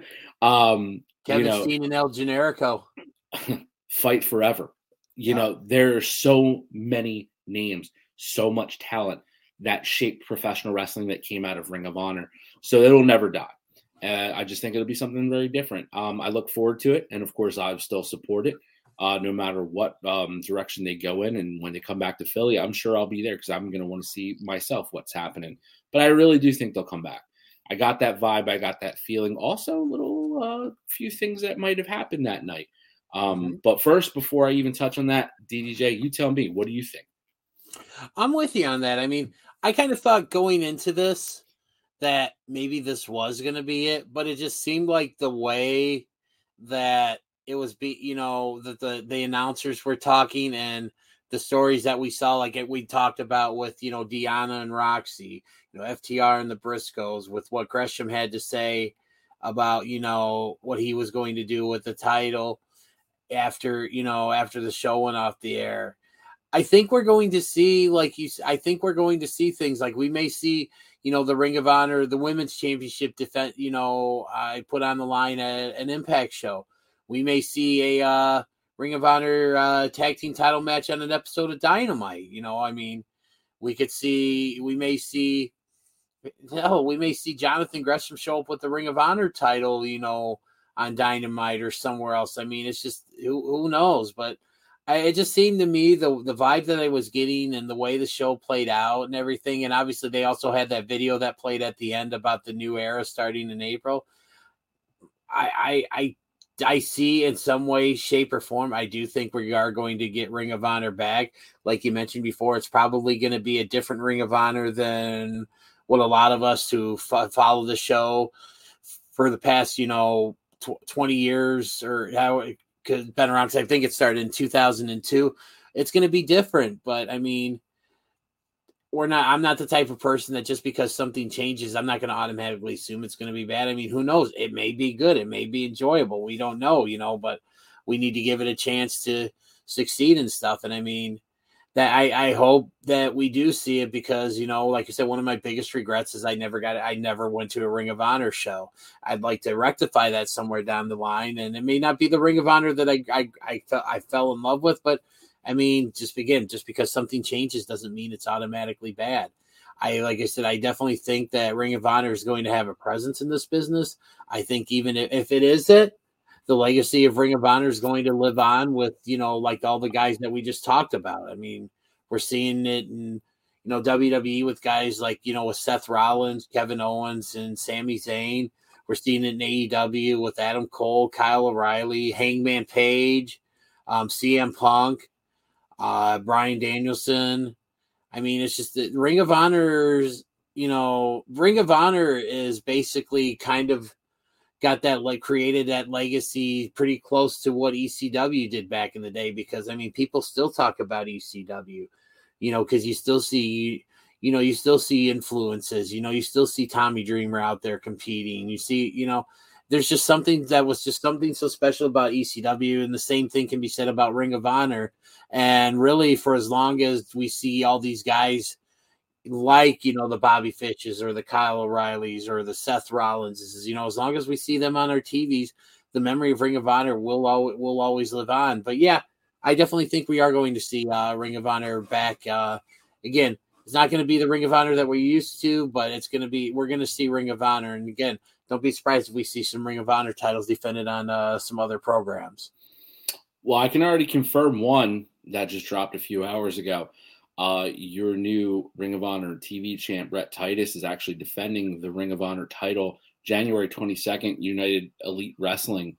Speaker 3: um,
Speaker 2: Kevin
Speaker 3: you know,
Speaker 2: Steen and El Generico.
Speaker 3: Fight forever. You
Speaker 2: Yeah.
Speaker 3: know, there are so many names, so much talent that shaped professional wrestling that came out of Ring of Honor. So it'll never die. Uh, I just think it'll be something very different. Um, I look forward to it. And of course, I still support it. Uh, no matter what um, direction they go in. And when they come back to Philly, I'm sure I'll be there because I'm going to want to see myself what's happening. But I really do think they'll come back. I got that vibe. I got that feeling. Also, a little uh, few things that might have happened that night. Um, mm-hmm. But first, before I even touch on that, D D J, you tell me, what do you think?
Speaker 2: I'm with you on that. I mean, I kind of thought going into this that maybe this was going to be it, but it just seemed like the way that it was, be you know, that the, the announcers were talking and the stories that we saw, like we talked about with, you know, Deanna and Roxy, you know, F T R and the Briscoes, with what Gresham had to say about, you know, what he was going to do with the title after, you know, after the show went off the air. I think we're going to see, like you, I think we're going to see things like we may see, you know, the Ring of Honor, the Women's Championship defense, you know, I put on the line at an Impact show. We may see a uh, Ring of Honor uh, tag team title match on an episode of Dynamite. You know, I mean, we could see, we may see, no, we may see Jonathan Gresham show up with the Ring of Honor title, you know, on Dynamite or somewhere else. I mean, it's just, who, who knows? But I, it just seemed to me the the vibe that I was getting and the way the show played out and everything. And obviously they also had that video that played at the end about the new era starting in April. I, I, I, I see in some way, shape, or form, I do think we are going to get Ring of Honor back. Like you mentioned before, it's probably going to be a different Ring of Honor than what a lot of us who f- follow the show for the past, you know, tw- twenty years or how it could been around. I think it started in two thousand two. It's going to be different, but I mean, we're not, I'm not the type of person that just because something changes, I'm not going to automatically assume it's going to be bad. I mean, who knows? It may be good. It may be enjoyable. We don't know, you know, but we need to give it a chance to succeed and stuff. And I mean, that I, I hope that we do see it because, you know, like I said, one of my biggest regrets is I never got, I never went to a Ring of Honor show. I'd like to rectify that somewhere down the line. And it may not be the Ring of Honor that I, I, I, felt, I fell in love with, but I mean, just begin, just because something changes doesn't mean it's automatically bad. I, like I said, I definitely think that Ring of Honor is going to have a presence in this business. I think even if, if it is it, the legacy of Ring of Honor is going to live on with, you know, like all the guys that we just talked about. I mean, we're seeing it in, you know, W W E with guys like, you know, with Seth Rollins, Kevin Owens, and Sami Zayn. We're seeing it in A E W with Adam Cole, Kyle O'Reilly, Hangman Page, um, C M Punk, uh, Bryan Danielson. I mean, it's just that Ring of Honor's, you know, Ring of Honor is basically kind of got that, like, created that legacy pretty close to what E C W did back in the day, because, I mean, people still talk about E C W, you know, because you still see, you know, you still see influences, you know, you still see Tommy Dreamer out there competing. You see, you know, there's just something that was just something so special about E C W, and the same thing can be said about Ring of Honor. And really, for as long as we see all these guys like, you know, the Bobby Fisches or the Kyle O'Reillys or the Seth Rollinses, you know, as long as we see them on our T Vs, the memory of Ring of Honor will always, will always live on. But yeah, I definitely think we are going to see uh, Ring of Honor back. Uh, again, it's not going to be the Ring of Honor that we're used to, but it's going to be, we're going to see Ring of Honor. And again, don't be surprised if we see some Ring of Honor titles defended on uh, some other programs.
Speaker 3: Well, I can already confirm one that just dropped a few hours ago. Uh, your new Ring of Honor T V champ, Brett Titus, is actually defending the Ring of Honor title January twenty-second, United Elite Wrestling.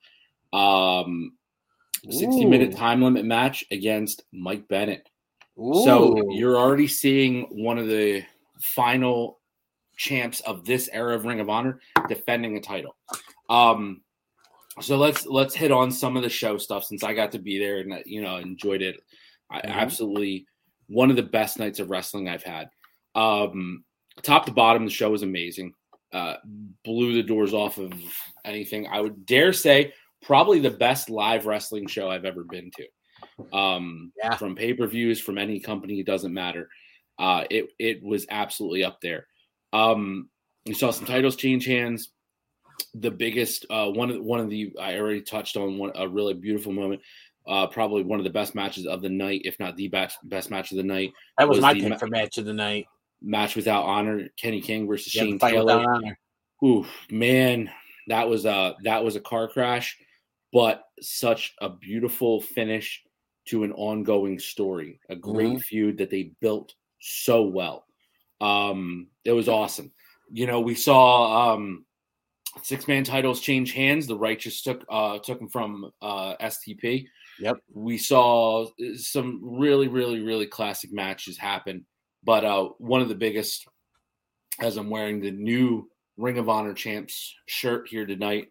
Speaker 3: Um, sixty-minute time limit match against Mike Bennett. Ooh. So you're already seeing one of the final champs of this era of Ring of Honor defending a title. Um, so let's let's hit on some of the show stuff, since I got to be there and, you know, enjoyed it. I mm-hmm. absolutely one of the best nights of wrestling I've had. Um, top to bottom, the show was amazing. Uh, blew the doors off of anything. I would dare say probably the best live wrestling show I've ever been to. Um, yeah. From pay-per-views, from any company, it doesn't matter. Uh, it it was absolutely up there. Um, you saw some titles change hands. The biggest uh, one of one of the I already touched on one a really beautiful moment. Uh, probably one of the best matches of the night, if not the best best match of the night.
Speaker 2: That was, was my pick ma- for match of the night.
Speaker 3: Match without honor, Kenny King versus
Speaker 2: yeah,
Speaker 3: Shane
Speaker 2: Taylor.
Speaker 3: Ooh, man, that was a that was a car crash, but such a beautiful finish to an ongoing story. A great mm-hmm. feud that they built so well. Um, it was awesome. You know, we saw um, six man titles change hands. The Righteous took uh, took them from uh, S T P.
Speaker 2: Yep.
Speaker 3: We saw some really, really, really classic matches happen. But uh, one of the biggest, as I'm wearing the new Ring of Honor Champs shirt here tonight,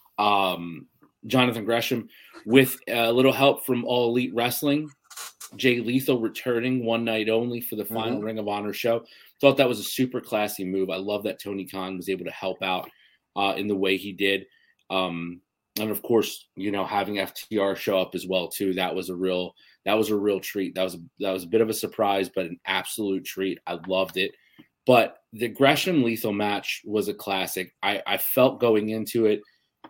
Speaker 3: um, Jonathan Gresham, with a little help from All Elite Wrestling, Jay Lethal returning one night only for the final mm-hmm. Ring of Honor show. Thought that was a super classy move. I love that Tony Khan was able to help out uh, in the way he did. Um, and of course, you know, having F T R show up as well too. That was a real, that was a real treat. That was a, that was a bit of a surprise, but an absolute treat. I loved it. But the Gresham Lethal match was a classic. I, I felt going into it,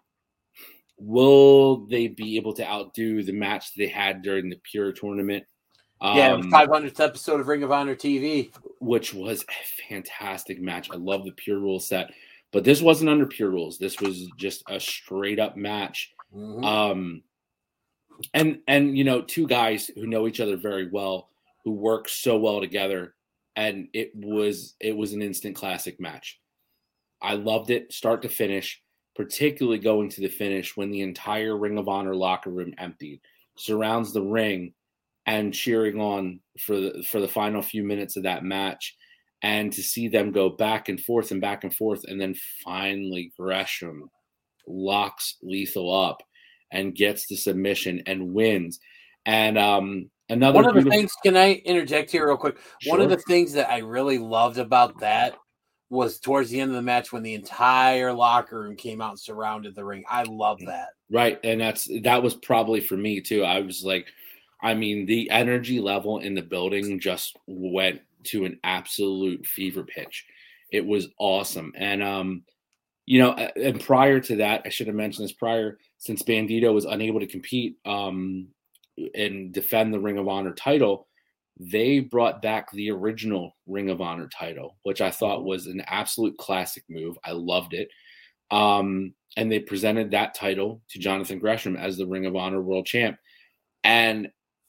Speaker 3: will they be able to outdo the match they had during the Pure tournament? Um,
Speaker 2: yeah, the five hundredth episode of Ring of Honor T V.
Speaker 3: Which was a fantastic match. I love the Pure rule set. But this wasn't under Pure rules. This was just a straight up match. Mm-hmm. Um, and, and, you know, two guys who know each other very well, who work so well together. And it was, it was an instant classic match. I loved it start to finish, particularly going to the finish when the entire Ring of Honor locker room emptied, surrounds the ring and cheering on for the, for the final few minutes of that match. And to see them go back and forth and back and forth, and then finally Gresham locks Lethal up and gets the submission and wins. And um, another
Speaker 2: one of the
Speaker 3: beautiful-
Speaker 2: things, can I interject here real quick?
Speaker 3: Sure.
Speaker 2: One of the things that I really loved about that was towards the end of the match when the entire locker room came out and surrounded the ring. I love that.
Speaker 3: Right, and that's that was probably for me too. I was like, I mean, the energy level in the building just went to an absolute fever pitch. It was awesome. And, um, you know, and prior to that, I should have mentioned this prior, since Bandito was unable to compete um, and defend the Ring of Honor title, they brought back the original Ring of Honor title, which I thought was an absolute classic move. I loved it. Um, and they presented that title to Jonathan Gresham as the Ring of Honor World Champ. And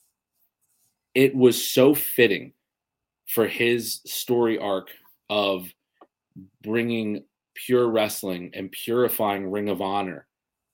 Speaker 3: it was so fitting for his story arc of bringing pure wrestling and purifying Ring of Honor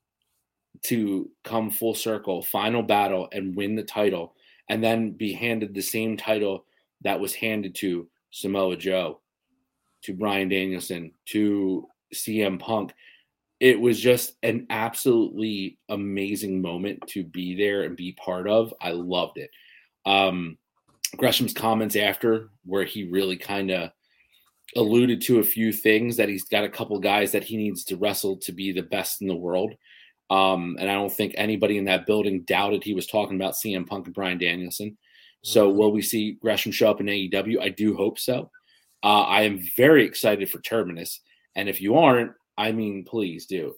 Speaker 3: to come full circle, final battle, and win the title, and then be handed the same title that was handed to Samoa Joe, to Bryan Danielson, to C M Punk. It was just an absolutely amazing moment to be there and be part of. I loved it. Um, Gresham's comments after, where he really kind of alluded to a few things, that he's got a couple guys that he needs to wrestle to be the best in the world. Um, and I don't think anybody in that building doubted he was talking about C M Punk and Bryan Danielson. So will we see Gresham show up in A E W? I do hope so. Uh, I am very excited for Terminus. And if you aren't, I mean, please do.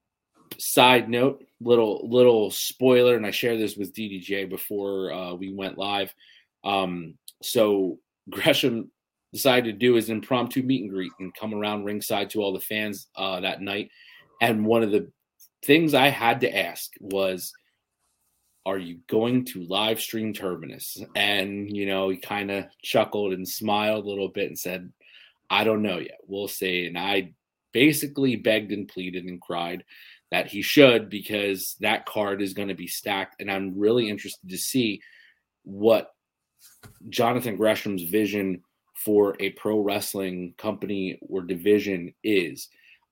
Speaker 3: Side note, little little spoiler, and I shared this with D D J before uh, we went live. Um, so Gresham decided to do his impromptu meet and greet and come around ringside to all the fans uh, that night. And one of the things I had to ask was, are you going to live stream Terminus? And, you know, he kind of chuckled and smiled a little bit and said, I don't know yet. We'll see. And I basically begged and pleaded and cried that he should, because that card is going to be stacked. And I'm really interested to see what Jonathan Gresham's vision for a pro wrestling company or division is.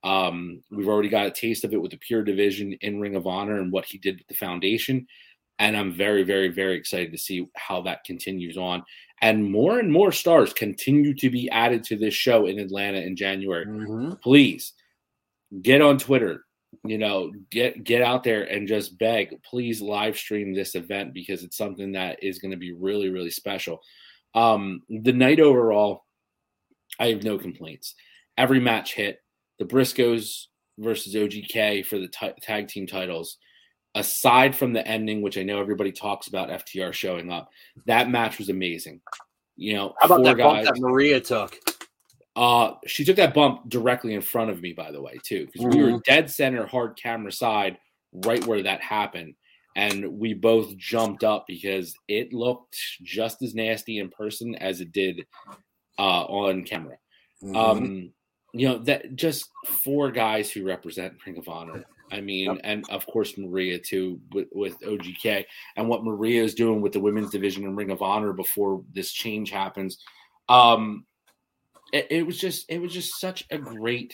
Speaker 3: Um, we've already got a taste of it with the Pure division in Ring of Honor and what he did with the Foundation. And I'm very, very, very excited to see how that continues on. And more and more stars continue to be added to this show in Atlanta in January.
Speaker 2: Mm-hmm.
Speaker 3: Please get on Twitter, you know, get, get out there and just beg, please live stream this event, because it's something that is going to be really, really special. Um, the night overall, I have no complaints. Every match hit. The Briscoes versus O G K for the t- tag team titles. Aside from the ending, which I know everybody talks about F T R showing up, that match was amazing. You know,
Speaker 2: how about
Speaker 3: four
Speaker 2: that
Speaker 3: guys,
Speaker 2: bump that Maria took?
Speaker 3: Uh, she took that bump directly in front of me, by the way, too, because mm-hmm. we were dead center, hard camera side, right where that happened. And we both jumped up because it looked just as nasty in person as it did uh, on camera. Mm-hmm. Um, you know, that just four guys who represent Ring of Honor. I mean, yep. And of course, Maria, too, with, with O G K, and what Maria is doing with the women's division in Ring of Honor before this change happens. Um, it, it was just, it was just such a great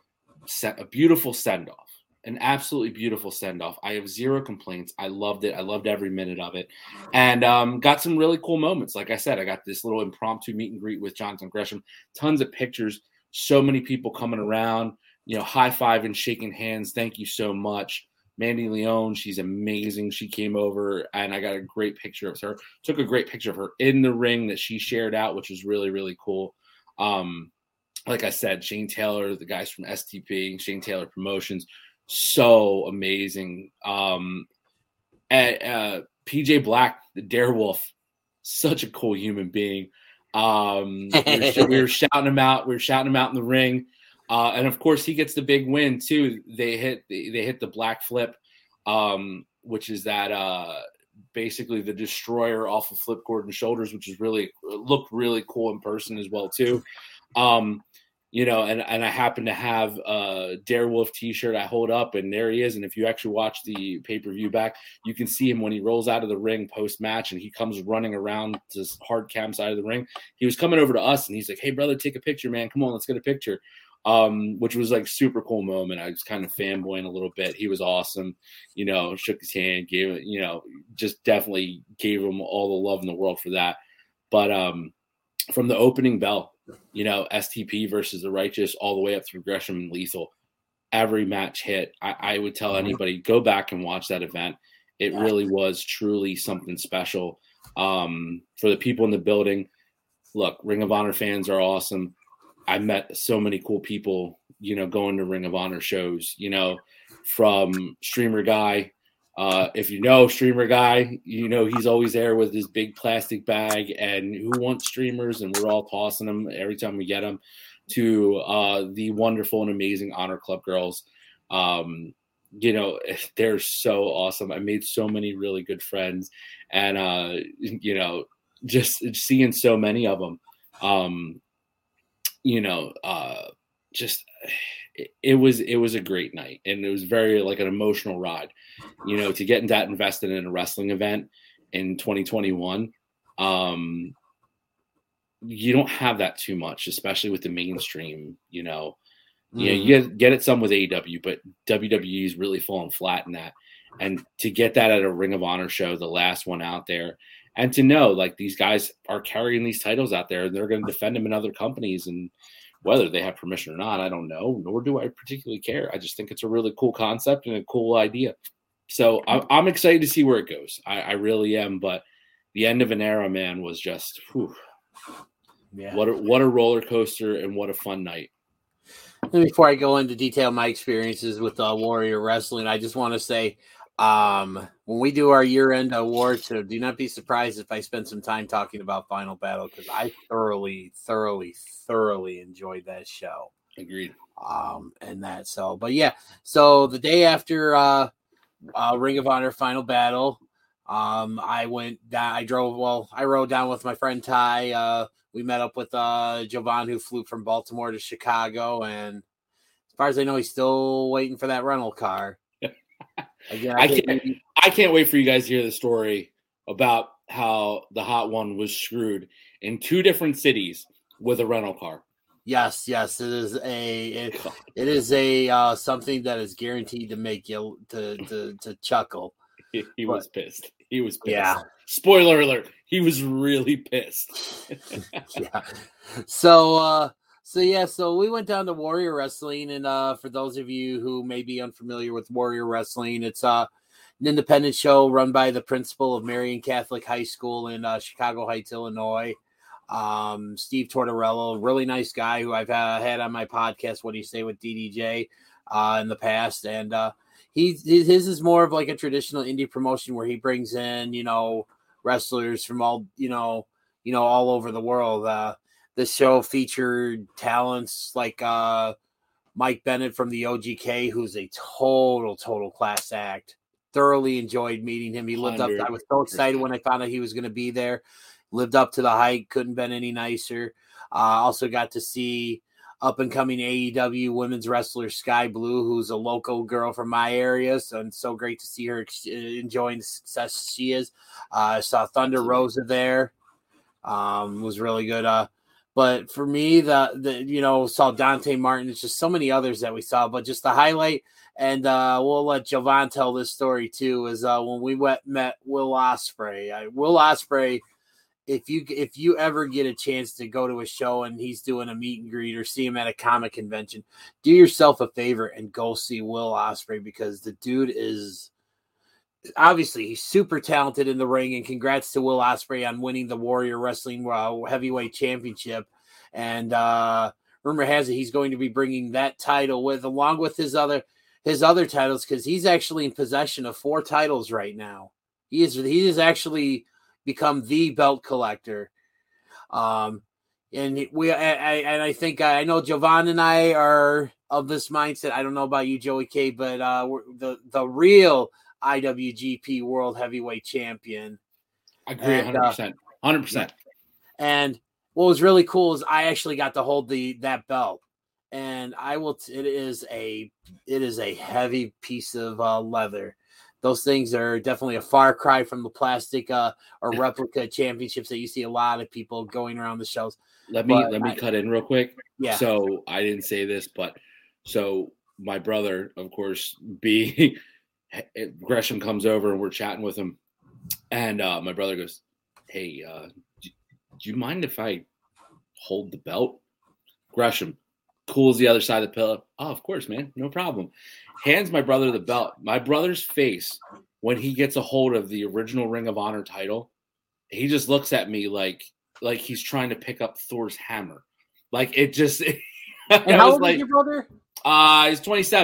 Speaker 3: set, a beautiful send off, an absolutely beautiful send off. I have zero complaints. I loved it. I loved every minute of it, and um, got some really cool moments. Like I said, I got this little impromptu meet and greet with Jonathan Gresham, tons of pictures, so many people coming around, you know, high-fiving, shaking hands. Thank you so much. Mandy Leone, she's amazing. She came over, and I got a great picture of her. Took a great picture of her in the ring that she shared out, which was really, really cool. Um, like I said, Shane Taylor, the guys from S T P, Shane Taylor Promotions, so amazing. Um, and, uh, P J Black, the Darewolf, such a cool human being. Um, we, were, we were shouting him out. We were shouting him out in the ring. Uh, and of course, he gets the big win too. They hit they hit the black flip, um, which is that uh, basically the destroyer off of Flip Gordon's shoulders, which is really looked really cool in person as well too. Um, you know, and and I happen to have a Darewolf T-shirt I hold up, and there he is. And if you actually watch the pay per view back, you can see him when he rolls out of the ring post match, and he comes running around this hard cam side of the ring. He was coming over to us, and he's like, "Hey, brother, take a picture, man. Come on, let's get a picture." Um, which was like super cool moment. I was kind of fanboying a little bit. He was awesome, you know, shook his hand, gave it, you know, just definitely gave him all the love in the world for that. But um, from the opening bell, you know, S T P versus the Righteous all the way up through Gresham and Lethal, every match hit. I, I would tell anybody, go back and watch that event. It really was truly something special. Um, for the people in the building, look, Ring of Honor fans are awesome. I met so many cool people, you know, going to Ring of Honor shows, you know, from Streamer Guy Uh, if you know Streamer Guy, you know he's always there with his big plastic bag. And who wants streamers? And we're all tossing them every time we get them to uh, the wonderful and amazing Honor Club girls. Um, you know, they're so awesome. I made so many really good friends, and uh, you know, just seeing so many of them, um, you know, uh, just. It was it was a great night, and it was very like an emotional ride, you know, to get that invested in a wrestling event in twenty twenty-one. Um, you don't have that too much, especially with the mainstream. You know, mm-hmm. you know, you get, get it some with A E W, but W W E is really falling flat in that. And to get that at a Ring of Honor show, the last one out there, and to know like these guys are carrying these titles out there, and they're going to defend them in other companies and. Whether they have permission or not, I don't know, nor do I particularly care. I just think it's a really cool concept and a cool idea. So I'm, I'm excited to see where it goes. I, I really am. But the end of an era, man, was just, whew, yeah. what a, what a roller coaster and what a fun night.
Speaker 2: And before I go into detail my experiences with uh, Warrior Wrestling, I just want to say, um, when we do our year-end awards, so do not be surprised if I spend some time talking about Final Battle, because I thoroughly, thoroughly, thoroughly enjoyed that show.
Speaker 3: Agreed.
Speaker 2: Um, and that so, but yeah, so the day after uh, uh, Ring of Honor Final Battle, um, I went down. I drove. Well, I rode down with my friend Ty. Uh, we met up with uh, Jovan, who flew from Baltimore to Chicago, and as far as I know, he's still waiting for that rental car.
Speaker 3: Again, I, I can't. Maybe... I can't wait for you guys to hear the story about how the Hot One was screwed in two different cities with a rental car.
Speaker 2: Yes, yes, it is a it, it is a uh, something that is guaranteed to make you to to, to chuckle.
Speaker 3: He, he but, was pissed. He was pissed.
Speaker 2: Yeah.
Speaker 3: Spoiler alert: he was really pissed.
Speaker 2: yeah. So. uh So, yeah, so we went down to Warrior Wrestling, and uh, for those of you who may be unfamiliar with Warrior Wrestling, it's uh, an independent show run by the principal of Marian Catholic High School in uh, Chicago Heights, Illinois. Um, Steve Tortorello, really nice guy who I've uh, had on my podcast, What Do You Say with D D J, uh, in the past. And uh, he, his is more of like a traditional indie promotion where he brings in, you know, wrestlers from all, you know, you know, all over the world. Uh, This show featured talents like uh, Mike Bennett from the O G K, who's a total, total class act. Thoroughly enjoyed meeting him. He lived up. I was so excited when I found out he was going to be there. Lived up to the hype. Couldn't been any nicer. Uh, also got to see up and coming A E W women's wrestler Sky Blue, who's a local girl from my area. So it's so great to see her enjoying the success she is. Uh, I saw Thunder Rosa there. Um, was really good. Uh, But for me, the, the you know, saw Dante Martin. It's just so many others that we saw. But just the highlight, and uh, we'll let Jovan tell this story too, is uh, when we went, met Will Ospreay. I, Will Ospreay, if you if you ever get a chance to go to a show and he's doing a meet and greet or see him at a comic convention, do yourself a favor and go see Will Ospreay, because the dude is... Obviously, he's super talented in the ring, and congrats to Will Ospreay on winning the Warrior Wrestling uh, Heavyweight Championship. And uh, rumor has it he's going to be bringing that title with, along with his other his other titles, because he's actually in possession of four titles right now. He is he has actually become the belt collector. Um, and we I, I, and I think I know Jovan and I are of this mindset. I don't know about you, Joey K, but uh, we're, the the real I W G P World Heavyweight Champion.
Speaker 3: I agree, one hundred percent. one hundred percent.
Speaker 2: And what was really cool is I actually got to hold the that belt, and I will. T- it is a it is a heavy piece of uh, leather. Those things are definitely a far cry from the plastic uh, or replica championships that you see a lot of people going around the shows.
Speaker 3: Let me
Speaker 2: but
Speaker 3: let me
Speaker 2: I,
Speaker 3: cut in real quick.
Speaker 2: Yeah.
Speaker 3: So I didn't say this, but so my brother, of course, B. Gresham comes over and we're chatting with him, and uh, my brother goes, "Hey, uh, do, do you mind if I hold the belt?" Gresham pulls the other side of the pillow. "Oh, of course, man, no problem." Hands my brother the belt. My brother's face when he gets a hold of the original Ring of Honor title, he just looks at me like like he's trying to pick up Thor's hammer. Like it just.
Speaker 2: And how old like, is your brother?
Speaker 3: Uh, he's twenty-seven.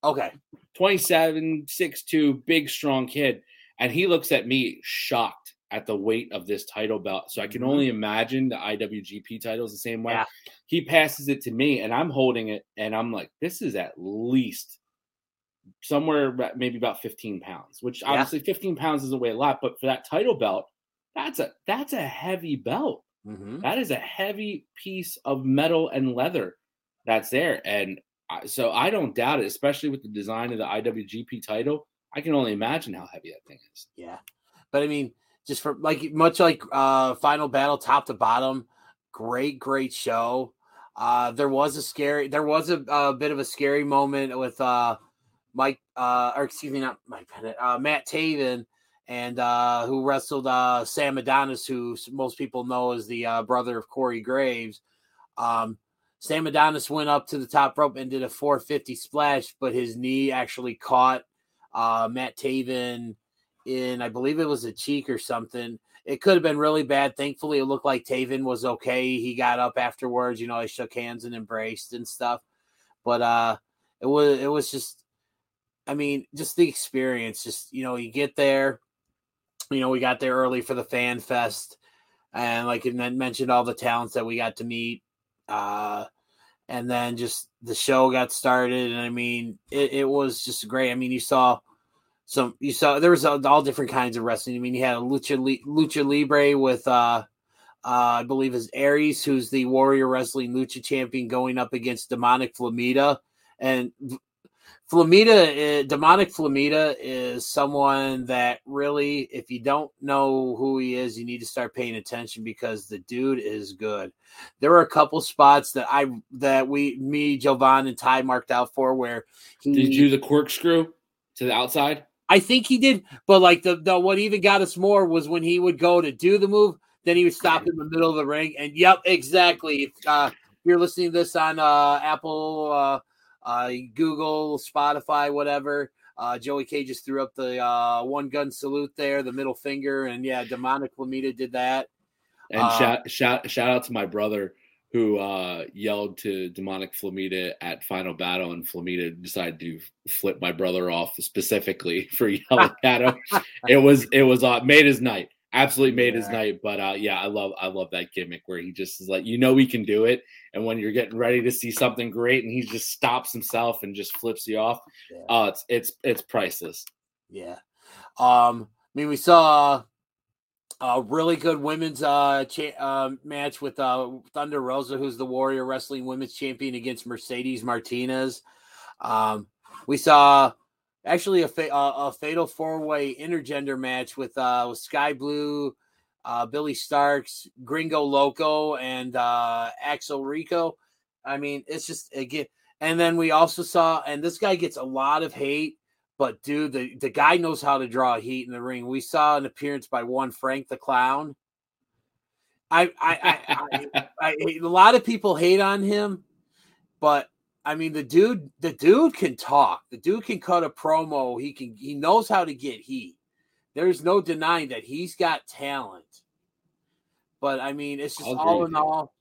Speaker 2: Okay.
Speaker 3: twenty-seven, six two, big, strong kid. And he looks at me shocked at the weight of this title belt. So I can mm-hmm. only imagine the I W G P title is the same way.
Speaker 2: Yeah.
Speaker 3: He passes it to me, and I'm holding it, and I'm like, this is at least somewhere maybe about fifteen pounds, which yeah. obviously fifteen pounds doesn't weigh a lot. But for that title belt, that's a that's a heavy belt.
Speaker 2: Mm-hmm.
Speaker 3: That is a heavy piece of metal and leather that's there. And so I don't doubt it, especially with the design of the I W G P title. I can only imagine how heavy that thing is.
Speaker 2: Yeah. But I mean, just for like much like uh, Final Battle, top to bottom, great, great show. Uh, there was a scary, there was a, a bit of a scary moment with uh, Mike, uh, or excuse me, not Mike Bennett, uh, Matt Taven, and uh, who wrestled uh, Sam Adonis, who most people know as the uh, brother of Corey Graves. Um, Sam Adonis went up to the top rope and did a four fifty splash, but his knee actually caught uh, Matt Taven in, I believe it was a cheek or something. It could have been really bad. Thankfully, it looked like Taven was okay. He got up afterwards. You know, they shook hands and embraced and stuff. But uh, it was it was just, I mean, just the experience. Just, you know, you get there. You know, we got there early for the Fan Fest. And like I mentioned, all the talents that we got to meet. Uh, and then just the show got started. And, I mean, it, it was just great. I mean, you saw – So you saw there was all different kinds of wrestling. I mean, you had a lucha lucha libre with, uh, uh, I believe, is Aries, who's the Warrior Wrestling Lucha Champion, going up against Demonic Flamita. And Flamita, uh, Demonic Flamita is someone that really, if you don't know who he is, you need to start paying attention because the dude is good. There were a couple spots that I that we, me, Jovan, and Ty marked out for where he
Speaker 3: did you do the corkscrew to the outside.
Speaker 2: I think he did, but like the, the what even got us more was when he would go to do the move, then he would stop in the middle of the ring. And yep, exactly. If uh, you're listening to this on uh, Apple, uh, uh, Google, Spotify, whatever, uh, Joey K just threw up the uh, one gun salute there, the middle finger, and yeah, Demonic Flamita did that.
Speaker 3: And
Speaker 2: uh,
Speaker 3: shout shout shout out to my brother who uh, yelled to Demonic Flamita at Final Battle, and Flamita decided to flip my brother off specifically for yelling at him. It was it was uh, made his night, absolutely made yeah. his night. But uh, yeah, I love I love that gimmick where he just is like, you know, we can do it, and when you're getting ready to see something great, and he just stops himself and just flips you off. Yeah. Uh, it's it's it's priceless.
Speaker 2: Yeah, um, I mean, we saw a really good women's uh, cha- uh, match with uh, Thunder Rosa, who's the Warrior Wrestling Women's Champion, against Mercedes Martinez. Um, we saw actually a, fa- a, a fatal four-way intergender match with, uh, with Sky Blue, uh, Billy Starks, Gringo Loco, and uh, Axel Rico. I mean, it's just again. And then we also saw, and this guy gets a lot of hate. But, dude, the, the guy knows how to draw heat in the ring. We saw an appearance by one Frank the Clown. I, I, I, I, I, a lot of people hate on him, but I mean, the dude, the dude can talk. The dude can cut a promo. He can, he knows how to get heat. There's no denying that he's got talent. But I mean, it's just all in all,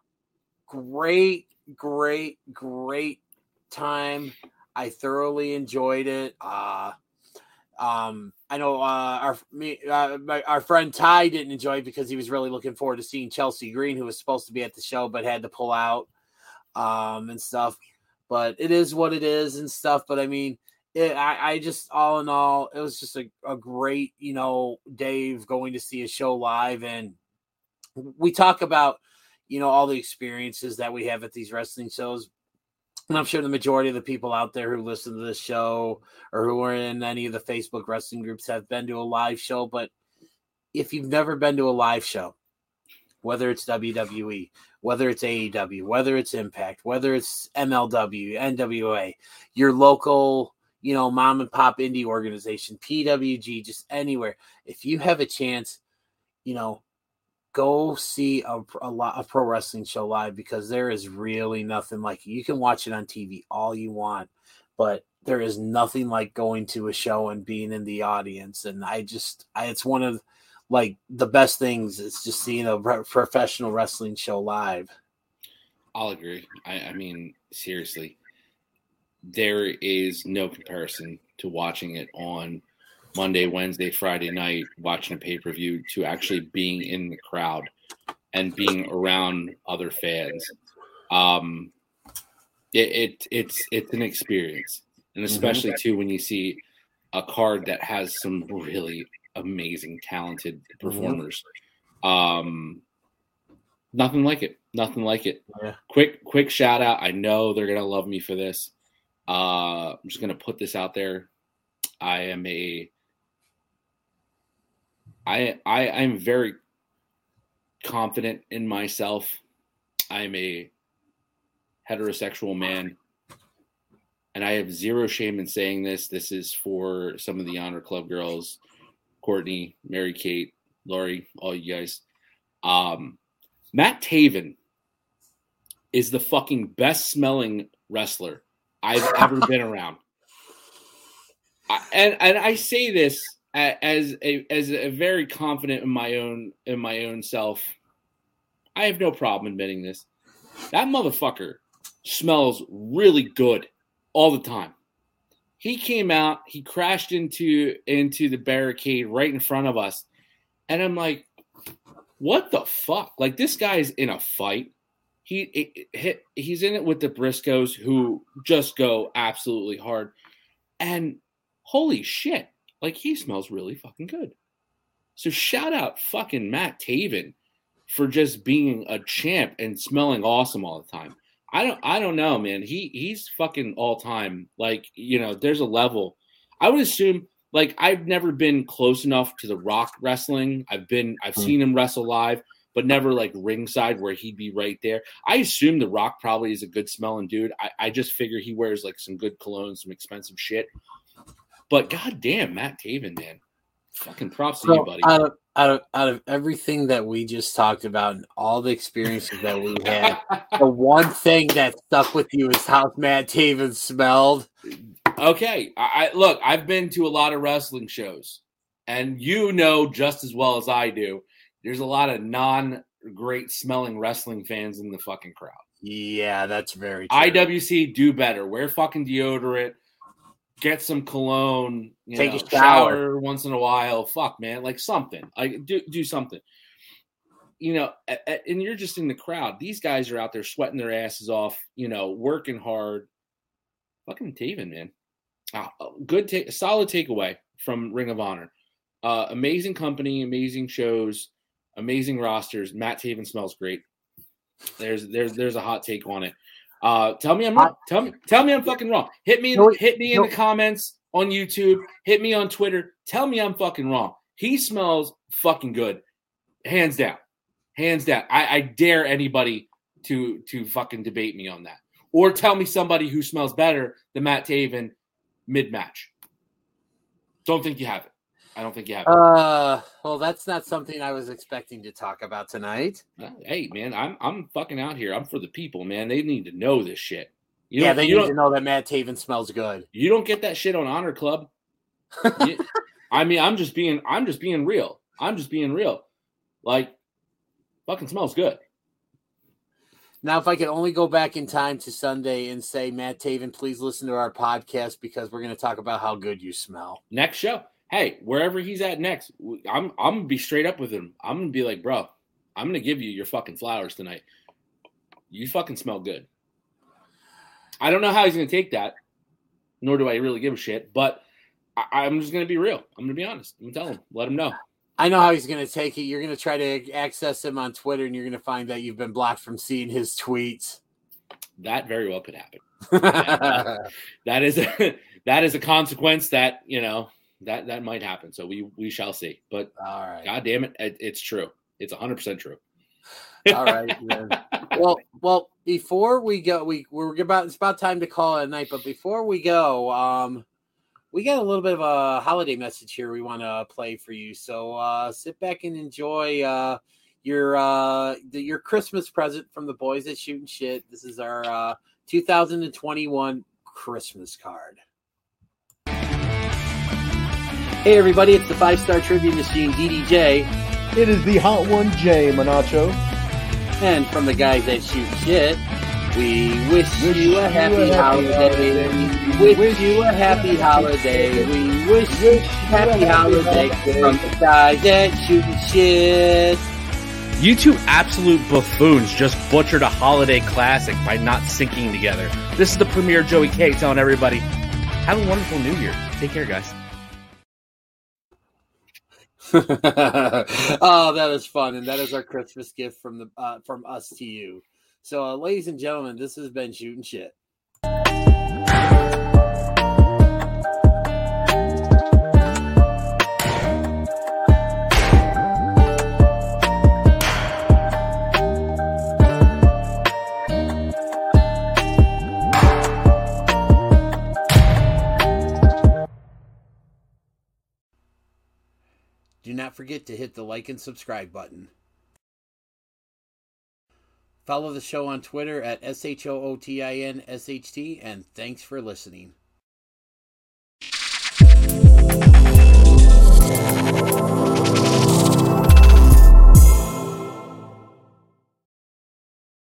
Speaker 2: great, great, great time. I thoroughly enjoyed it. Uh, um, I know uh, our me, uh, my, our friend Ty didn't enjoy it because he was really looking forward to seeing Chelsea Green, who was supposed to be at the show but had to pull out um, and stuff. But it is what it is and stuff. But I mean, it, I, I just all in all, it was just a, a great, you know, Dave going to see a show live, and we talk about, you know, all the experiences that we have at these wrestling shows. And I'm sure the majority of the people out there who listen to this show or who are in any of the Facebook wrestling groups have been to a live show. But if you've never been to a live show, whether it's W W E, whether it's A E W, whether it's Impact, whether it's M L W, N W A, your local, you know, mom and pop indie organization, P W G, just anywhere, if you have a chance, you know, go see a, a, a pro wrestling show live, because there is really nothing like it. You can watch it on T V all you want, but there is nothing like going to a show and being in the audience. And I just, I, it's one of like the best things. It's just seeing a re- professional wrestling show live.
Speaker 3: I'll agree. I, I mean, seriously, there is no comparison to watching it on Monday, Wednesday, Friday night, watching a pay-per-view, to actually being in the crowd and being around other fans. Um, it, it it's it's an experience, and especially mm-hmm. too when you see a card that has some really amazing, talented performers. Mm-hmm. Um, nothing like it. Nothing like it. Yeah. Quick, quick shout out. I know they're gonna love me for this. Uh, I'm just gonna put this out there. I am a I I I'm very confident in myself. I'm a heterosexual man, and I have zero shame in saying this. This is for some of the Honor Club girls, Courtney, Mary Kate, Lori, all you guys. Um, Matt Taven is the fucking best smelling wrestler I've ever been around. I, and and I say this as a as a very confident in my own in my own self. I have no problem admitting this. That motherfucker smells really good all the time. He came out, he crashed into into the barricade right in front of us, and I'm like, what the fuck? Like, this guy's in a fight. He it, he's in it with the Briscoes, who just go absolutely hard, and holy shit, like, he smells really fucking good. So shout out fucking Matt Taven for just being a champ and smelling awesome all the time. I don't I don't know, man. He he's fucking all time. Like, you know, there's a level. I would assume, like, I've never been close enough to The Rock wrestling. I've been I've seen him wrestle live, but never like ringside where he'd be right there. I assume The Rock probably is a good smelling dude. I, I just figure he wears like some good cologne, some expensive shit. But goddamn, Matt Taven, man. Fucking props to
Speaker 2: so,
Speaker 3: you, buddy.
Speaker 2: Out of, out, of, out of everything that we just talked about and all the experiences that we had, the one thing that stuck with you is how Matt Taven smelled.
Speaker 3: Okay. I, I look, I've been to a lot of wrestling shows, and you know just as well as I do, there's a lot of non-great smelling wrestling fans in the fucking crowd.
Speaker 2: Yeah, that's very true.
Speaker 3: I W C, do better. Wear fucking deodorant. Get some cologne. You
Speaker 2: Take
Speaker 3: know,
Speaker 2: a shower.
Speaker 3: shower once in a while. Fuck, man. Like something. Like do do something. You know, at, at, and you're just in the crowd. These guys are out there sweating their asses off, you know, working hard. Fucking Taven, man. Oh, good, ta- solid takeaway from Ring of Honor. Uh, amazing company, amazing shows, amazing rosters. Matt Taven smells great. There's there's there's a hot take on it. Uh, tell me I'm wrong. Tell me tell me I'm fucking wrong. Hit me in, hit me in the comments on YouTube. Hit me on Twitter. Tell me I'm fucking wrong. He smells fucking good, hands down, hands down. I, I dare anybody to to fucking debate me on that, or tell me somebody who smells better than Matt Taven mid match. Don't think you have it. I don't think you have it.
Speaker 2: Uh, well, that's not something I was expecting to talk about tonight.
Speaker 3: Uh, hey, man, I'm I'm fucking out here. I'm for the people, man. They need to know this shit. You
Speaker 2: yeah, they need to know that Matt Taven smells good.
Speaker 3: You don't get that shit on Honor Club. you, I mean, I'm just being I'm just being real. I'm just being real. Like, fucking smells good.
Speaker 2: Now, if I could only go back in time to Sunday and say, Matt Taven, please listen to our podcast because we're going to talk about how good you smell.
Speaker 3: Next show. Hey, wherever he's at next, I'm I'm going to be straight up with him. I'm going to be like, bro, I'm going to give you your fucking flowers tonight. You fucking smell good. I don't know how he's going to take that, nor do I really give a shit, but I, I'm just going to be real. I'm going to be honest. I'm going to tell him. Let him know.
Speaker 2: I know how he's going to take it. You're going to try to access him on Twitter, and you're going to find that you've been blocked from seeing his tweets.
Speaker 3: That very well could happen. that, that is a, that is a consequence that, you know, that, that might happen. So we, we shall see. But
Speaker 2: all right.
Speaker 3: God damn it, it, it's true. It's one hundred percent true.
Speaker 2: All right. Man. Well, well, before we go, we we're about it's about time to call it a night. But before we go, um, we got a little bit of a holiday message here we want to play for you. So uh, sit back and enjoy uh, your uh, the, your Christmas present from the boys at Shootin' Shit. This is our uh, two thousand twenty-one Christmas card. Hey everybody, it's the Five Star Trivia Machine, D D J.
Speaker 1: It is the hot one, Jay Monacho.
Speaker 2: And from the guys at Shootin' Shit, We wish you a happy holiday. We wish you a happy holiday. We wish you a happy holiday from the guys at Shooting Shit.
Speaker 5: You two absolute buffoons just butchered a holiday classic by not syncing together. This is the Premier Joey K telling everybody, have a wonderful New Year. Take care, guys.
Speaker 2: Oh, that is fun, and that is our Christmas gift from the uh, from us to you. So, uh, ladies and gentlemen, this has been Shooting Shit. Do not forget to hit the like and subscribe button. Follow the show on Twitter at S H O O T I N S H T, and thanks for listening.